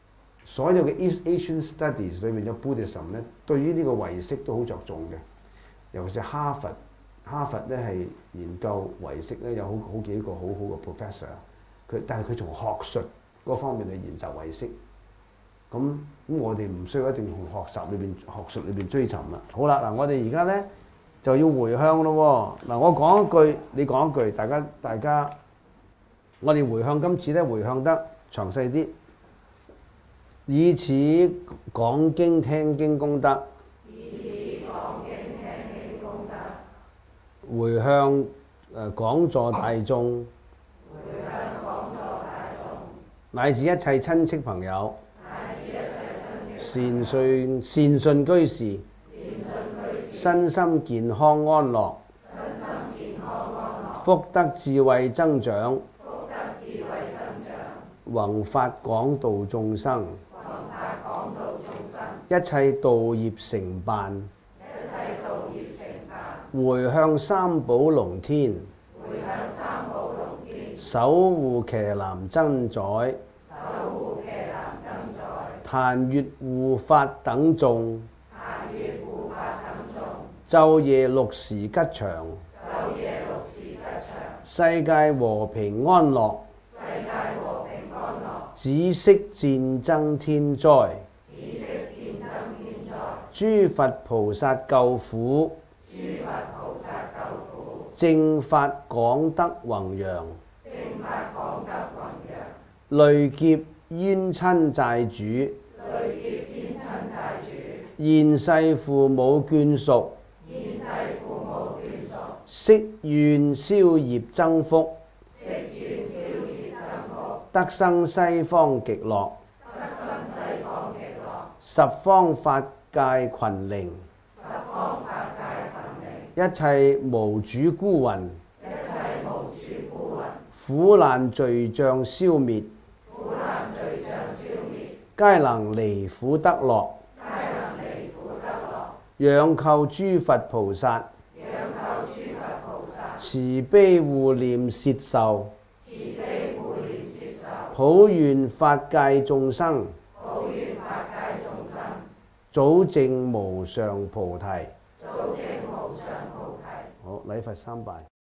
所有嘅 East Asian Studies 裏面有 Buddhism 咧，對於呢個唯識都好着重嘅。尤其是哈佛，哈佛咧係研究唯識咧，有好好幾個好好嘅 professor。佢但係佢從學術嗰方面去研究唯識。咁咁我哋唔需要一定從學習裏邊、學術裏邊追尋啦。好啦，嗱，我哋而家咧就要回向咯喎。嗱，我講一句，你講一句，大家大家，我哋回向今次咧回向得詳細啲。以此講經聽經功德，以此講經聽經功德，回向誒講座大眾，回向講座大眾，乃至一切親戚朋友，乃至一切親戚善信善信居士，善信居士，身心健康安樂，身心健康安樂，福德智慧增長，福德智慧增長，弘法廣度眾生。一切道業成辦，一切道業成辦，回向三寶龍天，回向三寶龍天，守護伽藍真宰，守護伽藍真宰，檀越護法等眾，檀越護法等眾，晝夜六時吉祥，晝夜六時吉祥，世界和平安樂，世界和平安樂，止息戰爭天災。諸佛菩薩救苦，諸佛菩薩救苦，正法廣德弘揚，正法廣德弘揚，累劫冤親債主，累劫冤親債主，現世父母眷屬，現世父母眷屬，悉願消業增福，悉願消業增福，得生西方極樂，得生西方極樂，十方法界群靈，十方法界群靈，一切無主孤魂，一切無主孤魂，苦難罪障消滅，苦難罪障消滅，皆能離苦得樂，皆能離苦得樂，仰叩諸佛菩薩，仰叩諸佛菩薩，慈悲護念攝受，慈悲護念攝受，普願法界眾生，普願法界眾生，早證無上菩提，早證無上菩提。好，禮佛三拜。